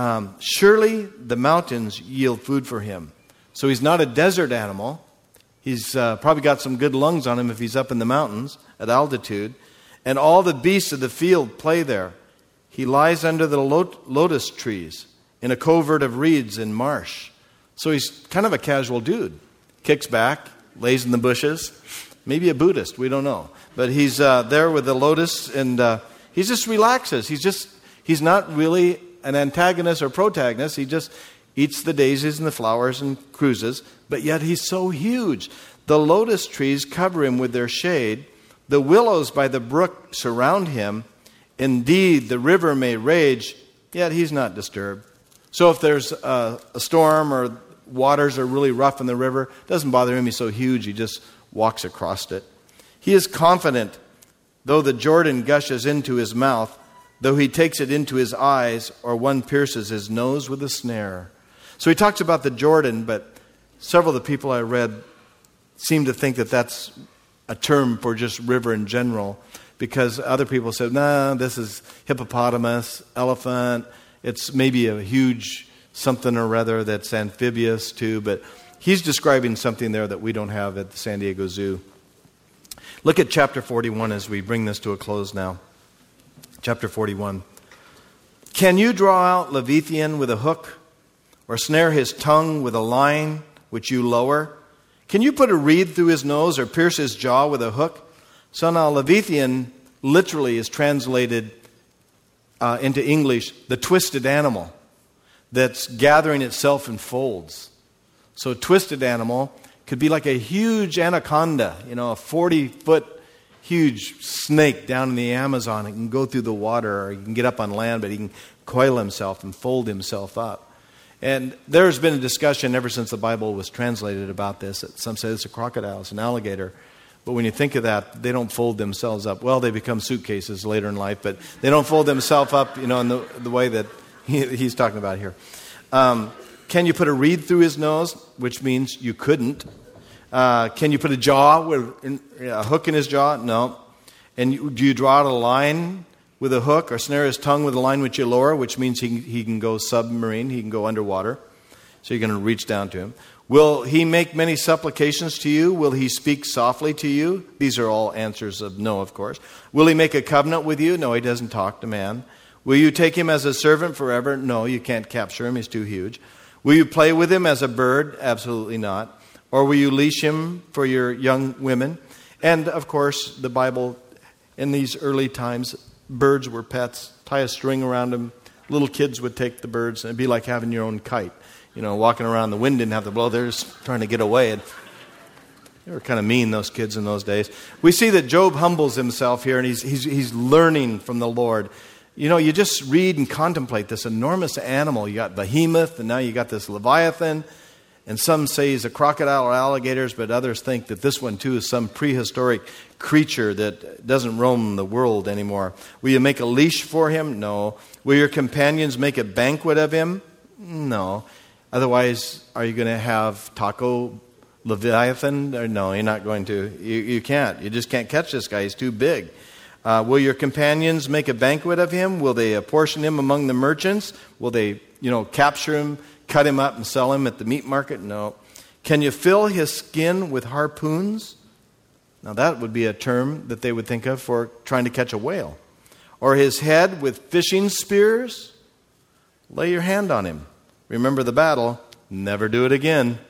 Surely the mountains yield food for him. So he's not a desert animal. He's probably got some good lungs on him if he's up in the mountains at altitude. And all the beasts of the field play there. He lies under the lotus trees in a covert of reeds and marsh. So he's kind of a casual dude. Kicks back, lays in the bushes. Maybe a Buddhist, we don't know. But he's there with the lotus and he just relaxes. He's not really an antagonist or protagonist. He just eats the daisies and the flowers and cruises. But yet he's so huge. The lotus trees cover him with their shade. The willows by the brook surround him. Indeed, the river may rage, yet he's not disturbed. So if there's a storm or waters are really rough in the river, it doesn't bother him. He's so huge, he just walks across it. He is confident, though the Jordan gushes into his mouth, though he takes it into his eyes, or one pierces his nose with a snare. So he talks about the Jordan, but several of the people I read seem to think that that's a term for just river in general, because other people said, no, this is hippopotamus, elephant. It's maybe a huge something or other that's amphibious too, but he's describing something there that we don't have at the San Diego Zoo. Look at chapter 41 as we bring this to a close now. Chapter 41. Can you draw out Leviathan with a hook, or snare his tongue with a line which you lower? Can you put a reed through his nose, or pierce his jaw with a hook? So now Leviathan literally is translated into English, the twisted animal that's gathering itself in folds. So a twisted animal could be like a huge anaconda, a 40-foot huge snake down in the Amazon. It can go through the water, or he can get up on land, but he can coil himself and fold himself up. And there's been a discussion ever since the Bible was translated about this. Some say it's a crocodile, it's an alligator. But when you think of that, they don't fold themselves up. Well, they become suitcases later in life, but they don't fold themselves up, in the way that he's talking about here. Can you put a reed through his nose? Which means you couldn't. Can you put a hook in his jaw? No. And do you draw out a line with a hook or snare his tongue with a line which you lower, which means he can go submarine, he can go underwater. So you're going to reach down to him. Will he make many supplications to you? Will he speak softly to you? These are all answers of no, of course. Will he make a covenant with you? No, he doesn't talk to man. Will you take him as a servant forever? No, you can't capture him. He's too huge. Will you play with him as a bird? Absolutely not. Or will you leash him for your young women? And, of course, the Bible, in these early times, birds were pets. Tie a string around them. Little kids would take the birds, and it'd be like having your own kite. Walking around, the wind didn't have to blow. They're just trying to get away. And they were kind of mean, those kids in those days. We see that Job humbles himself here, and he's learning from the Lord. You just read and contemplate this enormous animal. You got Behemoth, and now you got this Leviathan. And some say he's a crocodile or alligators, but others think that this one too is some prehistoric creature that doesn't roam the world anymore. Will you make a leash for him? No. Will your companions make a banquet of him? No. Otherwise, are you going to have Taco Leviathan? Or no, you're not going to. You can't. You just can't catch this guy. He's too big. Will your companions make a banquet of him? Will they apportion him among the merchants? Will they, capture him, cut him up, and sell him at the meat market? No. Can you fill his skin with harpoons? Now that would be a term that they would think of for trying to catch a whale. Or his head with fishing spears? Lay your hand on him. Remember the battle. Never do it again.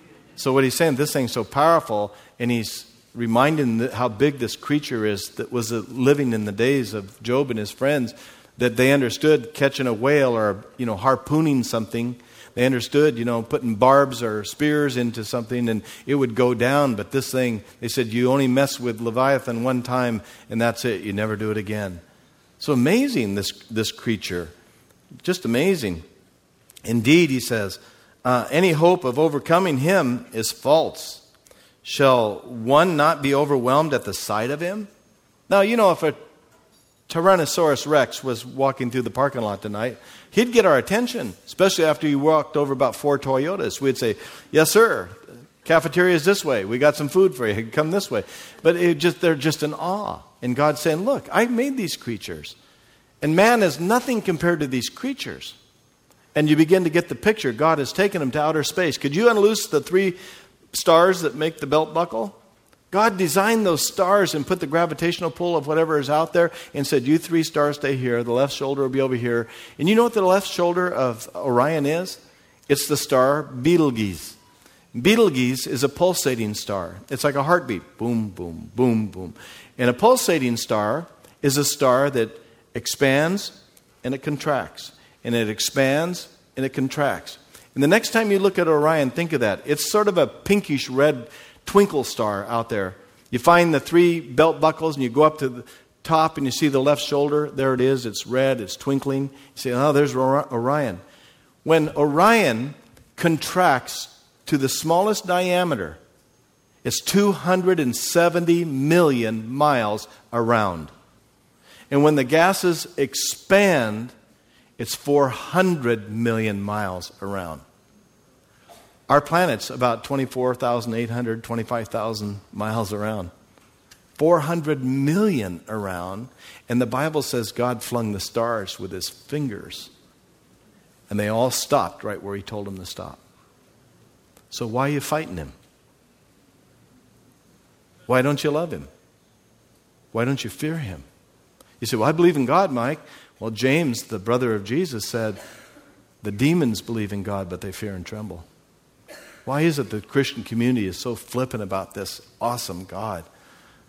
So what he's saying, this thing's so powerful, and he's reminding how big this creature is that was living in the days of Job and his friends, that they understood catching a whale or, harpooning something. They understood, putting barbs or spears into something and it would go down. But this thing, they said, you only mess with Leviathan one time and that's it. You never do it again. So amazing, this creature. Just amazing. Indeed, he says, any hope of overcoming him is false. Shall one not be overwhelmed at the sight of him? Now, if a Tyrannosaurus Rex was walking through the parking lot tonight, he'd get our attention, especially after he walked over about 4 Toyotas. We'd say, yes, sir, cafeteria is this way. We got some food for you. Come this way. But they're just in awe. And God's saying, look, I made these creatures. And man is nothing compared to these creatures. And you begin to get the picture. God has taken them to outer space. Could you unloose the 3 stars that make the belt buckle? God designed those stars and put the gravitational pull of whatever is out there and said, you 3 stars stay here. The left shoulder will be over here. And you know what the left shoulder of Orion is? It's the star Betelgeuse. Betelgeuse is a pulsating star. It's like a heartbeat. Boom, boom, boom, boom. And a pulsating star is a star that expands and it contracts. And it expands and it contracts. And the next time you look at Orion, think of that. It's sort of a pinkish red twinkle star out there. You find the 3 belt buckles and you go up to the top and you see the left shoulder. There it is. It's red. It's twinkling. You say, oh, there's Orion. When Orion contracts to the smallest diameter, it's 270 million miles around. And when the gases expand, it's 400 million miles around. Our planet's about 24,800, 25,000 miles around. 400 million around. And the Bible says God flung the stars with his fingers. And they all stopped right where he told them to stop. So why are you fighting him? Why don't you love him? Why don't you fear him? You say, well, I believe in God, Mike. Well, James, the brother of Jesus, said, the demons believe in God, but they fear and tremble. Why is it the Christian community is so flippant about this awesome God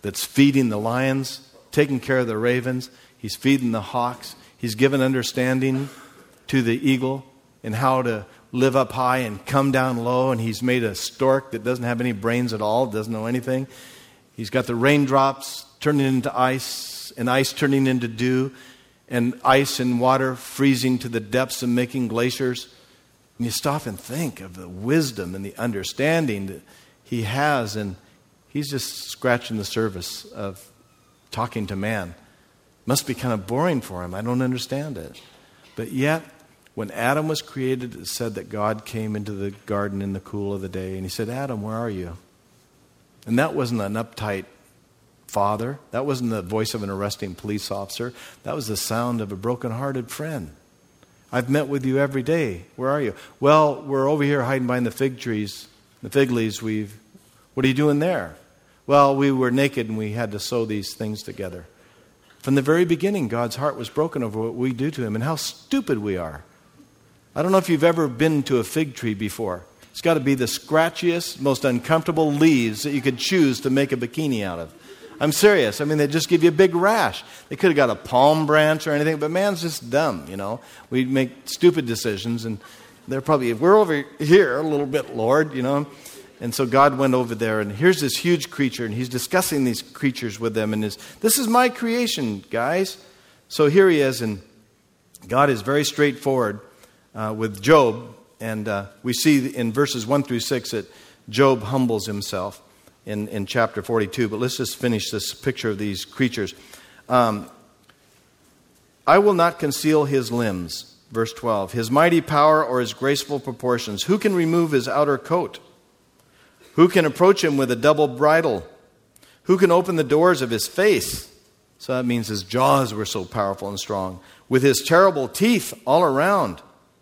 that's feeding the lions, taking care of the ravens. He's feeding the hawks. He's given understanding to the eagle and how to live up high and come down low. And he's made a stork that doesn't have any brains at all, doesn't know anything. He's got the raindrops turning into ice and ice turning into dew and ice and water freezing to the depths and making glaciers. And you stop and think of the wisdom and the understanding that he has, and he's just scratching the surface of talking to man. Must be kind of boring for him. I don't understand it. But yet, when Adam was created, it said that God came into the garden in the cool of the day, and he said, Adam, where are you? And that wasn't an uptight father. That wasn't the voice of an arresting police officer. That was the sound of a broken-hearted friend. I've met with you every day. Where are you? Well, we're over here hiding behind the fig trees, the fig leaves. What are you doing there? Well, we were naked and we had to sew these things together. From the very beginning, God's heart was broken over what we do to him and how stupid we are. I don't know if you've ever been to a fig tree before. It's got to be the scratchiest, most uncomfortable leaves that you could choose to make a bikini out of. I'm serious. I mean, they just give you a big rash. They could have got a palm branch or anything, but man's just dumb, you know. We make stupid decisions, and they're probably, we're over here a little bit, Lord, you know. And so God went over there, and here's this huge creature, and he's discussing these creatures with them, and this is my creation, guys. So here he is, and God is very straightforward with Job, and we see in verses 1 through 6 that Job humbles himself in chapter 42. But let's just finish this picture of these creatures. I will not conceal his limbs, verse 12, his mighty power or his graceful proportions. Who can remove his outer coat? Who can approach him with a double bridle? Who can open the doors of his face? So that means his jaws were so powerful and strong. With his terrible teeth all around.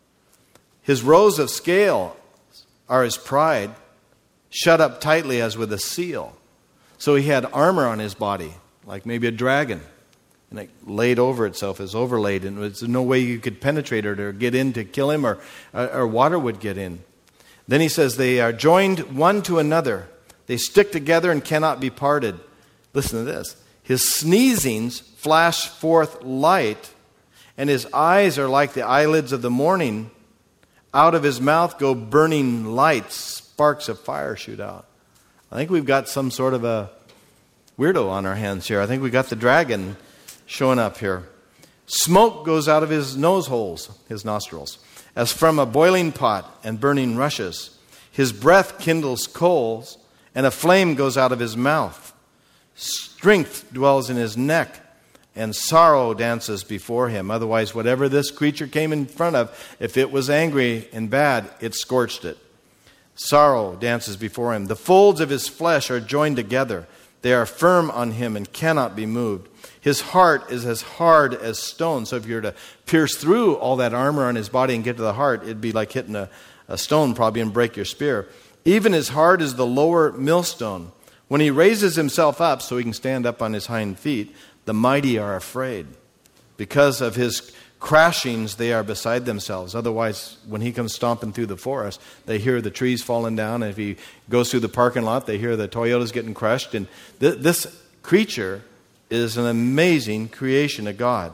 His rows of scale are his pride, shut up tightly as with a seal. So he had armor on his body, like maybe a dragon. And it laid over itself as overlaid, and there's no way you could penetrate it or get in to kill him, or water would get in. Then he says, they are joined one to another. They stick together and cannot be parted. Listen to this. His sneezings flash forth light, and his eyes are like the eyelids of the morning. Out of his mouth go burning lights, sparks of fire shoot out. I think we've got some sort of a weirdo on our hands here. I think we got the dragon showing up here. Smoke goes out of his nose holes, his nostrils, as from a boiling pot and burning rushes. His breath kindles coals, and a flame goes out of his mouth. Strength dwells in his neck, and sorrow dances before him. Otherwise, whatever this creature came in front of, if it was angry and bad, it scorched it. Sorrow dances before him. The folds of his flesh are joined together. They are firm on him and cannot be moved. His heart is as hard as stone. So if you were to pierce through all that armor on his body and get to the heart, it'd be like hitting a stone probably and break your spear. Even as hard as the lower millstone. When he raises himself up so he can stand up on his hind feet, the mighty are afraid. Because of his crashings, they are beside themselves. Otherwise, when he comes stomping through the forest, they hear the trees falling down. And if he goes through the parking lot, they hear the Toyotas getting crushed. And this creature is an amazing creation of God.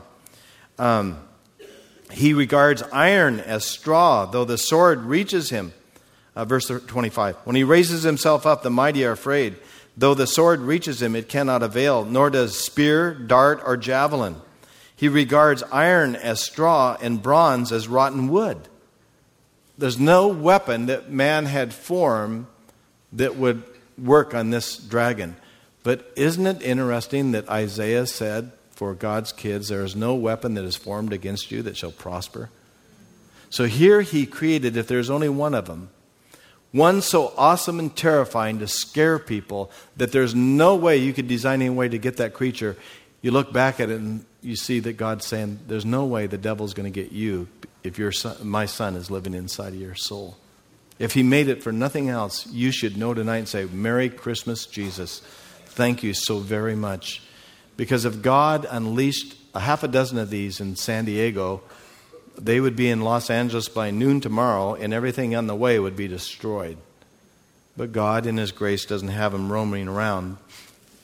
He regards iron as straw, though the sword reaches him. Verse 25. When he raises himself up, the mighty are afraid. Though the sword reaches him, it cannot avail, nor does spear, dart, or javelin. He regards iron as straw and bronze as rotten wood. There's no weapon that man had formed that would work on this dragon. But isn't it interesting that Isaiah said, for God's kids, there is no weapon that is formed against you that shall prosper? So here he created, if there's only one of them, one so awesome and terrifying to scare people that there's no way you could design any way to get that creature. You look back at it and you see that God's saying, there's no way the devil's going to get you if your son, my son is living inside of your soul. If he made it for nothing else, you should know tonight and say, Merry Christmas, Jesus. Thank you so very much. Because if God unleashed a half a dozen of these in San Diego, they would be in Los Angeles by noon tomorrow, and everything on the way would be destroyed. But God, in His grace, doesn't have them roaming around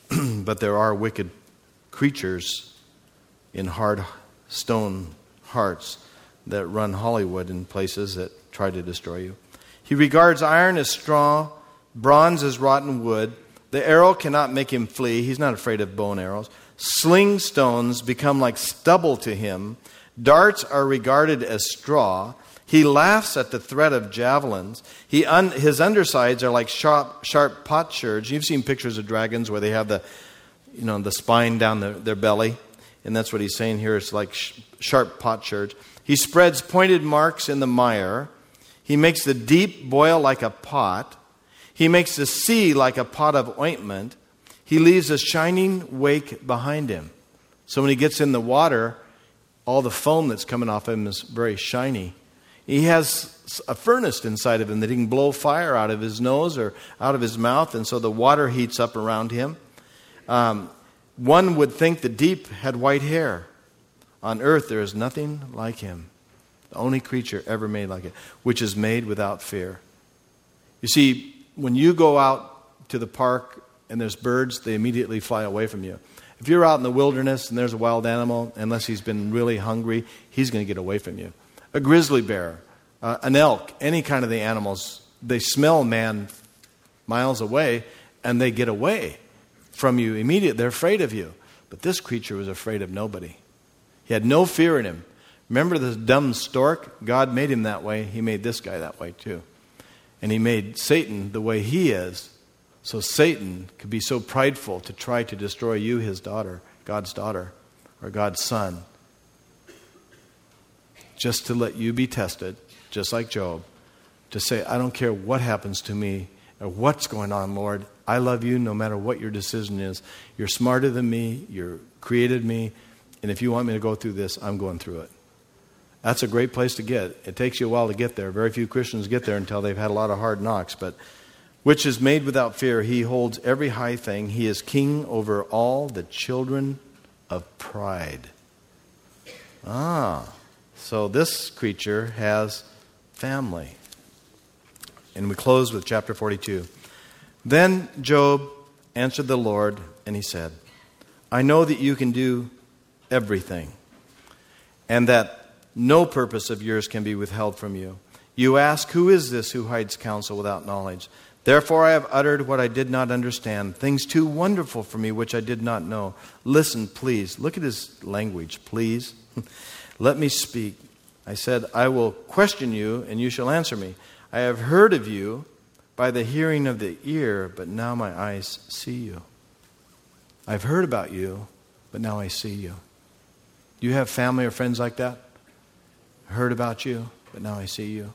but there are wicked creatures in hard stone hearts that run Hollywood in places that try to destroy you. He regards iron as straw, bronze as rotten wood. The arrow cannot make him flee. He's not afraid of bow and arrows. Sling stones become like stubble to him. Darts are regarded as straw. He laughs at the threat of javelins. His undersides are like sharp potsherds. You've seen pictures of dragons where they have the spine down their belly. And that's what he's saying here. It's like sharp potsherds. He spreads pointed marks in the mire. He makes the deep boil like a pot. He makes the sea like a pot of ointment. He leaves a shining wake behind him. So when he gets in the water, all the foam that's coming off him is very shiny. He has a furnace inside of him that he can blow fire out of his nose or out of his mouth, and so the water heats up around him. One would think the deep had white hair. On earth there is nothing like him. The only creature ever made like it, which is made without fear. You see, when you go out to the park and there's birds, they immediately fly away from you. If you're out in the wilderness and there's a wild animal, unless he's been really hungry, he's going to get away from you. A grizzly bear, an elk, any kind of the animals, they smell man miles away and they get away from you immediately. They're afraid of you. But this creature was afraid of nobody. He had no fear in him. Remember the dumb stork? God made him that way. He made this guy that way too. And he made Satan the way he is. So Satan could be so prideful to try to destroy you, his daughter, or God's son. Just to let you be tested, just like Job. To say, I don't care what happens to me or what's going on, Lord. I love you no matter what your decision is. You're smarter than me. You created me. And if you want me to go through this, I'm going through it. That's a great place to get. It takes you a while to get there. Very few Christians get there until they've had a lot of hard knocks. But which is made without fear. He holds every high thing. He is king over all the children of pride. So this creature has family. And we close with chapter 42. Then Job answered the Lord, and he said, I know that you can do everything, and that no purpose of yours can be withheld from you. You ask, who is this who hides counsel without knowledge? Therefore I have uttered what I did not understand, things too wonderful for me which I did not know. Listen, please. Look at his language, please. Let me speak. I said, I will question you, and you shall answer me. I have heard of you by the hearing of the ear, but now my eyes see you. I've heard about you, but now I see you. Do you have family or friends like that? Heard about you, but now I see you.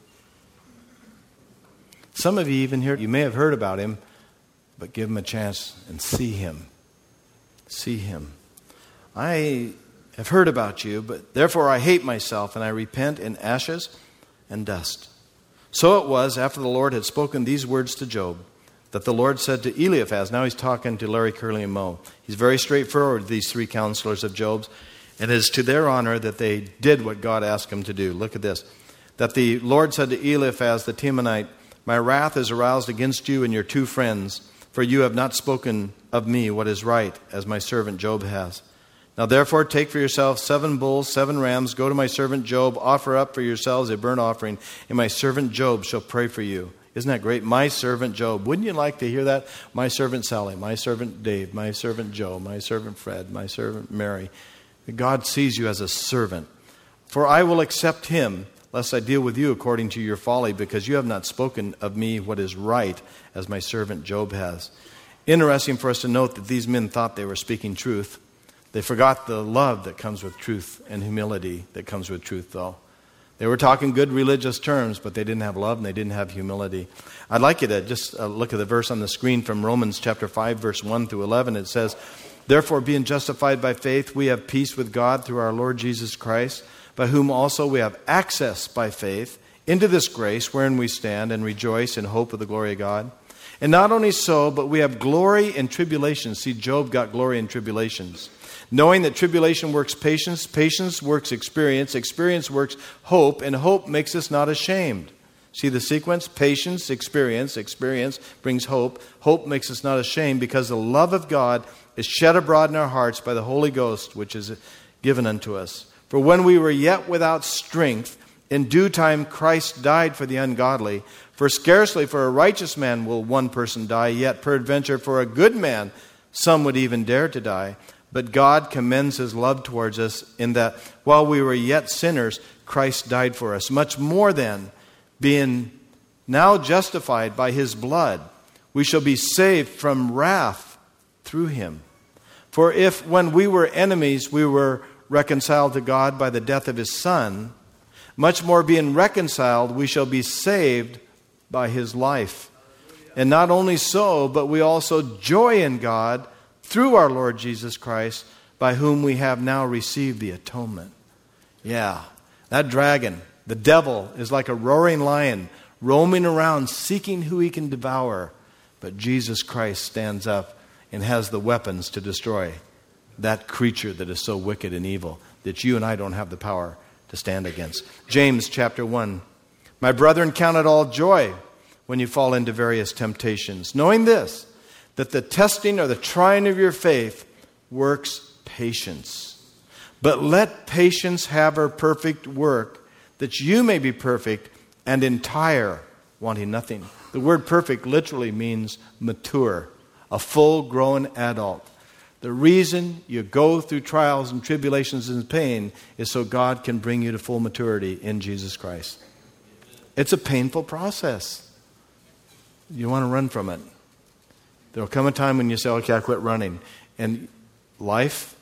Some of you even here, you may have heard about him, but give him a chance and see him. See him. I have heard about you, but therefore I hate myself, and I repent in ashes and dust. So it was, after the Lord had spoken these words to Job, that the Lord said to Eliphaz, now he's talking to Larry, Curly, and Moe. He's very straightforward, these three counselors of Job's, and it is to their honor that they did what God asked them to do. Look at this. That the Lord said to Eliphaz the Temanite, my wrath is aroused against you and your two friends, for you have not spoken of me what is right, as my servant Job has. Now therefore take for yourselves 7 bulls, 7 rams, go to my servant Job, offer up for yourselves a burnt offering, and my servant Job shall pray for you. Isn't that great? My servant Job. Wouldn't you like to hear that? My servant Sally, my servant Dave, my servant Joe, my servant Fred, my servant Mary. God sees you as a servant. For I will accept him, lest I deal with you according to your folly, because you have not spoken of me what is right, as my servant Job has. Interesting for us to note that these men thought they were speaking truth. They forgot the love that comes with truth and humility that comes with truth, though. They were talking good religious terms, but they didn't have love and they didn't have humility. I'd like you to just look at the verse on the screen from Romans chapter 5, verse 1 through 11. It says, therefore, being justified by faith, we have peace with God through our Lord Jesus Christ, by whom also we have access by faith into this grace wherein we stand and rejoice in hope of the glory of God. And not only so, but we have glory in tribulations. See, Job got glory in tribulations. Knowing that tribulation works patience, patience works experience, experience works hope, and hope makes us not ashamed. See the sequence? Patience, experience. Experience brings hope. Hope makes us not ashamed because the love of God is shed abroad in our hearts by the Holy Ghost, which is given unto us. For when we were yet without strength, in due time Christ died for the ungodly. For scarcely for a righteous man will one person die, yet peradventure for a good man some would even dare to die. But God commends His love towards us in that while we were yet sinners, Christ died for us. Much more then, being now justified by His blood, we shall be saved from wrath through Him. For if when we were enemies we were reconciled to God by the death of His Son, much more being reconciled we shall be saved by His life. And not only so, but we also joy in God through our Lord Jesus Christ, by whom we have now received the atonement. Yeah, that dragon, the devil, is like a roaring lion roaming around seeking who he can devour. But Jesus Christ stands up and has the weapons to destroy that creature that is so wicked and evil that you and I don't have the power to stand against. James chapter 1. My brethren, count it all joy when you fall into various temptations, knowing this, that the testing or the trying of your faith works patience. But let patience have her perfect work, that you may be perfect and entire, wanting nothing. The word perfect literally means mature, a full-grown adult. The reason you go through trials and tribulations and pain is so God can bring you to full maturity in Jesus Christ. It's a painful process. You want to run from it. There will come a time when you say, okay, I quit running. And life,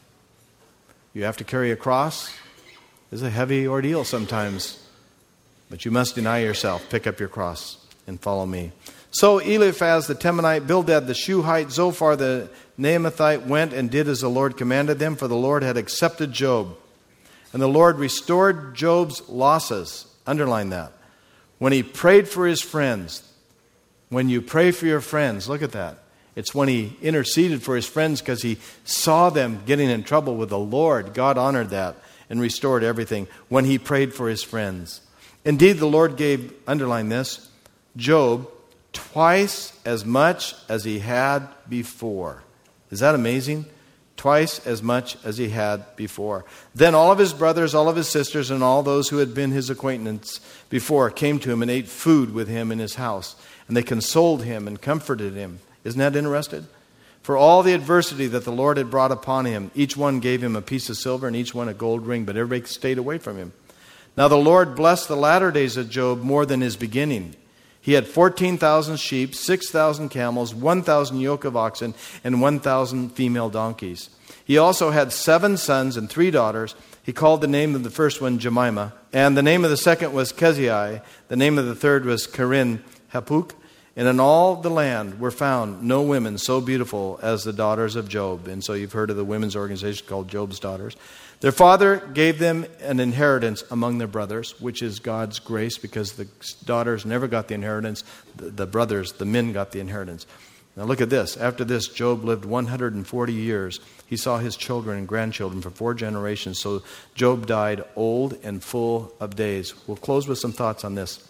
you have to carry a cross, is a heavy ordeal sometimes. But you must deny yourself, pick up your cross, and follow me. So Eliphaz the Temanite, Bildad the Shuhite, Zophar the Naamathite went and did as the Lord commanded them, for the Lord had accepted Job. And the Lord restored Job's losses. Underline that. When he prayed for his friends. When you pray for your friends, look at that. It's when he interceded for his friends because he saw them getting in trouble with the Lord. God honored that and restored everything when he prayed for his friends. Indeed, the Lord gave, underline this, Job twice as much as he had before. Is that amazing? Twice as much as he had before. Then all of his brothers, all of his sisters, and all those who had been his acquaintance before came to him and ate food with him in his house. And they consoled him and comforted him. Isn't that interesting? For all the adversity that the Lord had brought upon him, each one gave him a piece of silver and each one a gold ring, but everybody stayed away from him. Now the Lord blessed the latter days of Job more than his beginning. He had 14,000 sheep, 6,000 camels, 1,000 yoke of oxen, and 1,000 female donkeys. He also had 7 sons and 3 daughters. He called the name of the first one Jemimah, and the name of the second was Keziah. The name of the third was Karin Hapuk. And in all the land were found no women so beautiful as the daughters of Job. And so you've heard of the women's organization called Job's Daughters. Their father gave them an inheritance among their brothers, which is God's grace, because the daughters never got the inheritance. The brothers, the men, got the inheritance. Now look at this. After this, Job lived 140 years. He saw his children and grandchildren for 4 generations. So Job died old and full of days. We'll close with some thoughts on this.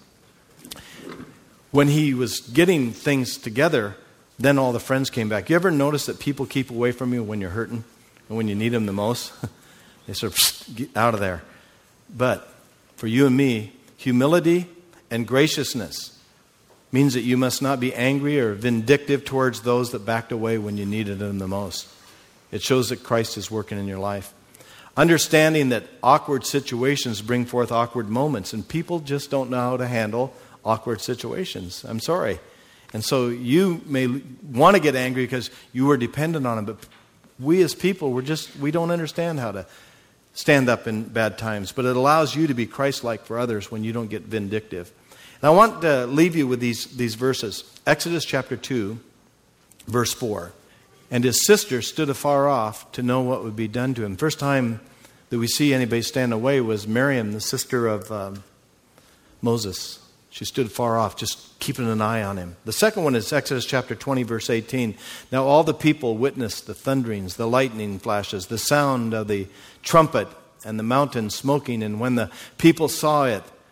When he was getting things together, then all the friends came back. You ever notice that people keep away from you when you're hurting and when you need them the most? They sort of get out of there. But for you and me, humility and graciousness means that you must not be angry or vindictive towards those that backed away when you needed them the most. It shows that Christ is working in your life. Understanding that awkward situations bring forth awkward moments, and people just don't know how to handle awkward situations. I'm sorry. And so you may want to get angry because you were dependent on them, but we as people, we don't understand how to stand up in bad times. But it allows you to be Christ-like for others when you don't get vindictive. And I want to leave you with these verses. Exodus chapter 2, verse 4. And his sister stood afar off to know what would be done to him. First time that we see anybody stand away was Miriam, the sister of Moses. She stood far off, just keeping an eye on him. The second one is Exodus chapter 20, verse 18. Now all the people witnessed the thunderings, the lightning flashes, the sound of the trumpet, and the mountain smoking. And when the people saw it,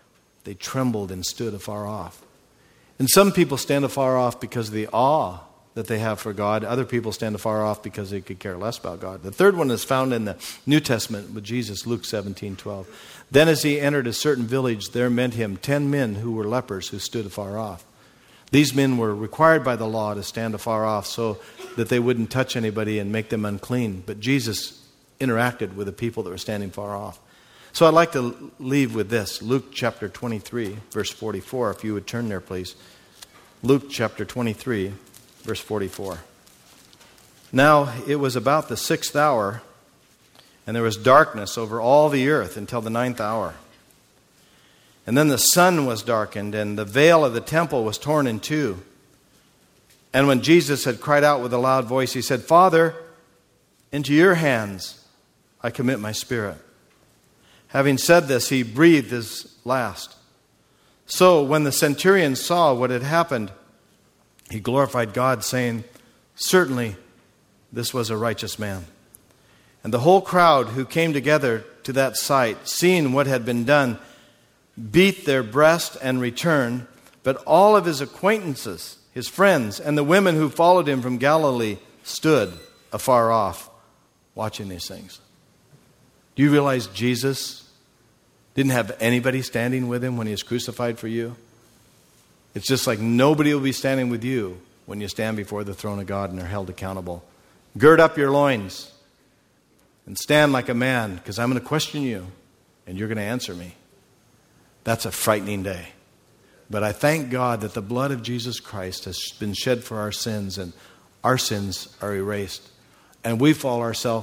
they trembled and stood afar off. And some people stand afar off because of the awe that they have for God. Other people stand afar off because they could care less about God. The third one is found in the New Testament with Jesus, Luke 17:12. Then as he entered a certain village, there met him 10 men who were lepers who stood afar off. These men were required by the law to stand afar off so that they wouldn't touch anybody and make them unclean. But Jesus interacted with the people that were standing far off. So I'd like to leave with this. Luke chapter 23, verse 44. If you would turn there, please. Luke chapter 23, verse 44. Now it was about the 6th hour, and there was darkness over all the earth until the 9th hour. And then the sun was darkened, and the veil of the temple was torn in two. And when Jesus had cried out with a loud voice, he said, Father, into your hands I commit my spirit. Having said this, he breathed his last. So when the centurion saw what had happened, he glorified God, saying, Certainly this was a righteous man. And the whole crowd who came together to that sight, seeing what had been done, beat their breast and returned. But all of his acquaintances, his friends, and the women who followed him from Galilee stood afar off, watching these things. Do you realize Jesus didn't have anybody standing with him when he was crucified for you? It's just like nobody will be standing with you when you stand before the throne of God and are held accountable. Gird up your loins and stand like a man, because I'm going to question you and you're going to answer me. That's a frightening day. But I thank God that the blood of Jesus Christ has been shed for our sins, and our sins are erased. And we fall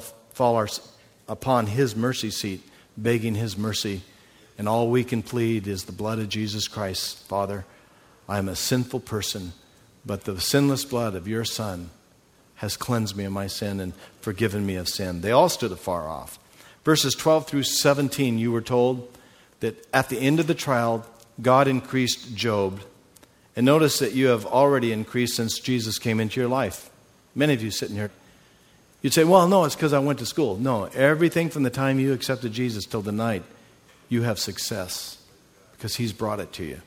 upon his mercy seat, begging his mercy. And all we can plead is the blood of Jesus Christ. Father, I am a sinful person, but the sinless blood of your Son has cleansed me of my sin and forgiven me of sin. They all stood afar off. Verses 12 through 17, you were told that at the end of the trial, God increased Job. And notice that you have already increased since Jesus came into your life. Many of you sitting here, you'd say, well, no, it's because I went to school. No, everything from the time you accepted Jesus till the night, you have success because he's brought it to you.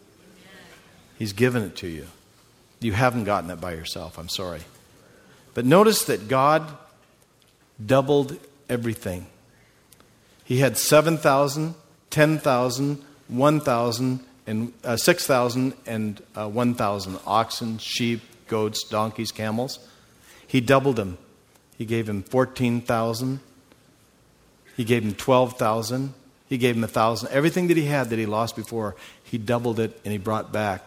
He's given it to you. You haven't gotten it by yourself. I'm sorry. But notice that God doubled everything. He had 7,000, 10,000, 1,000, and 6,000, and 1,000 oxen, sheep, goats, donkeys, camels. He doubled them. He gave him 14,000. He gave him 12,000. He gave him 1,000. Everything that he had that he lost before, he doubled it, and he brought back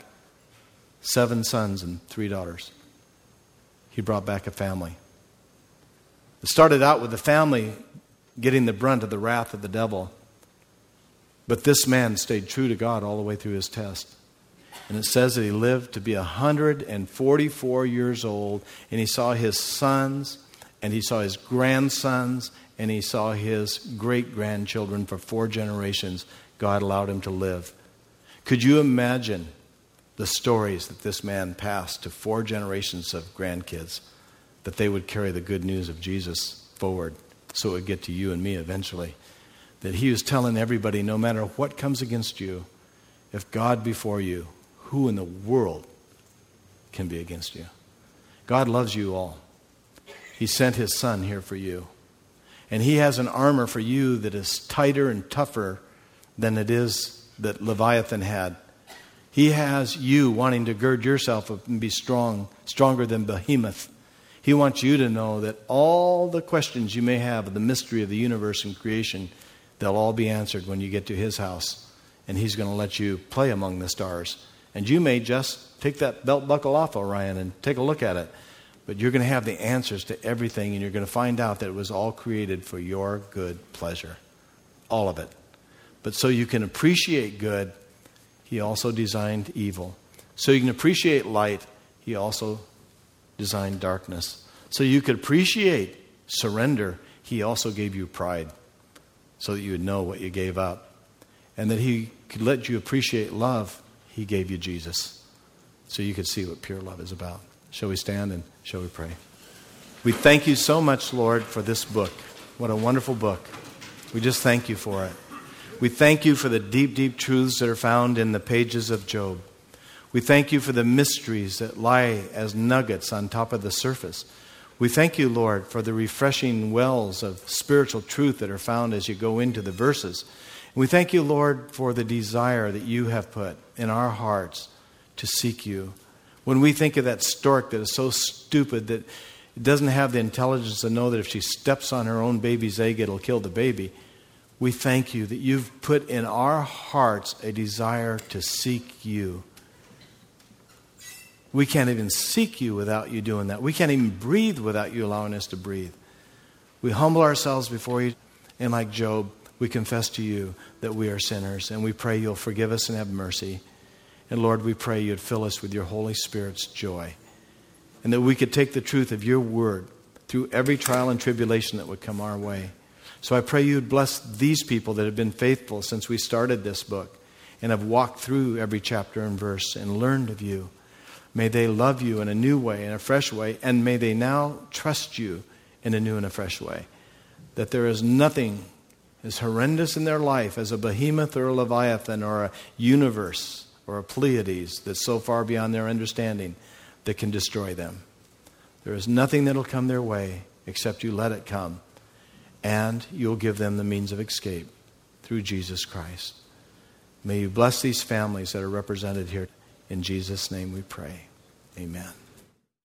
7 sons and 3 daughters. He brought back a family. It started out with the family getting the brunt of the wrath of the devil. But this man stayed true to God all the way through his test. And it says that he lived to be 144 years old, and he saw his sons, and he saw his grandsons, and he saw his great-grandchildren for 4 generations. God allowed him to live. Could you imagine the stories that this man passed to 4 generations of grandkids, that they would carry the good news of Jesus forward so it would get to you and me eventually? That he was telling everybody, no matter what comes against you, if God be for you, who in the world can be against you? God loves you all. He sent his Son here for you. And he has an armor for you that is tighter and tougher than it is that Leviathan had. He has you wanting to gird yourself up and be strong, stronger than Behemoth. He wants you to know that all the questions you may have of the mystery of the universe and creation, they'll all be answered when you get to his house. And he's going to let you play among the stars. And you may just take that belt buckle off, Orion, and take a look at it. But you're going to have the answers to everything, and you're going to find out that it was all created for your good pleasure. All of it. But so you can appreciate good, he also designed evil. So you can appreciate light, he also designed darkness. So you could appreciate surrender, he also gave you pride, so that you would know what you gave up. And that he could let you appreciate love, he gave you Jesus, so you could see what pure love is about. Shall we stand and shall we pray? We thank you so much, Lord, for this book. What a wonderful book. We just thank you for it. We thank you for the deep, deep truths that are found in the pages of Job. We thank you for the mysteries that lie as nuggets on top of the surface. We thank you, Lord, for the refreshing wells of spiritual truth that are found as you go into the verses. And we thank you, Lord, for the desire that you have put in our hearts to seek you. When we think of that stork that is so stupid that it doesn't have the intelligence to know that if she steps on her own baby's egg, it'll kill the baby, we thank you that you've put in our hearts a desire to seek you. We can't even seek you without you doing that. We can't even breathe without you allowing us to breathe. We humble ourselves before you, and like Job, we confess to you that we are sinners, and we pray you'll forgive us and have mercy. And Lord, we pray you'd fill us with your Holy Spirit's joy, and that we could take the truth of your word through every trial and tribulation that would come our way. So I pray you'd bless these people that have been faithful since we started this book and have walked through every chapter and verse and learned of you. May they love you in a new way, in a fresh way, and may they now trust you in a new and a fresh way. That there is nothing as horrendous in their life as a behemoth or a leviathan or a universe or a Pleiades that's so far beyond their understanding that can destroy them. There is nothing that'll come their way except you let it come, and you'll give them the means of escape through Jesus Christ. May you bless these families that are represented here. In Jesus' name we pray. Amen.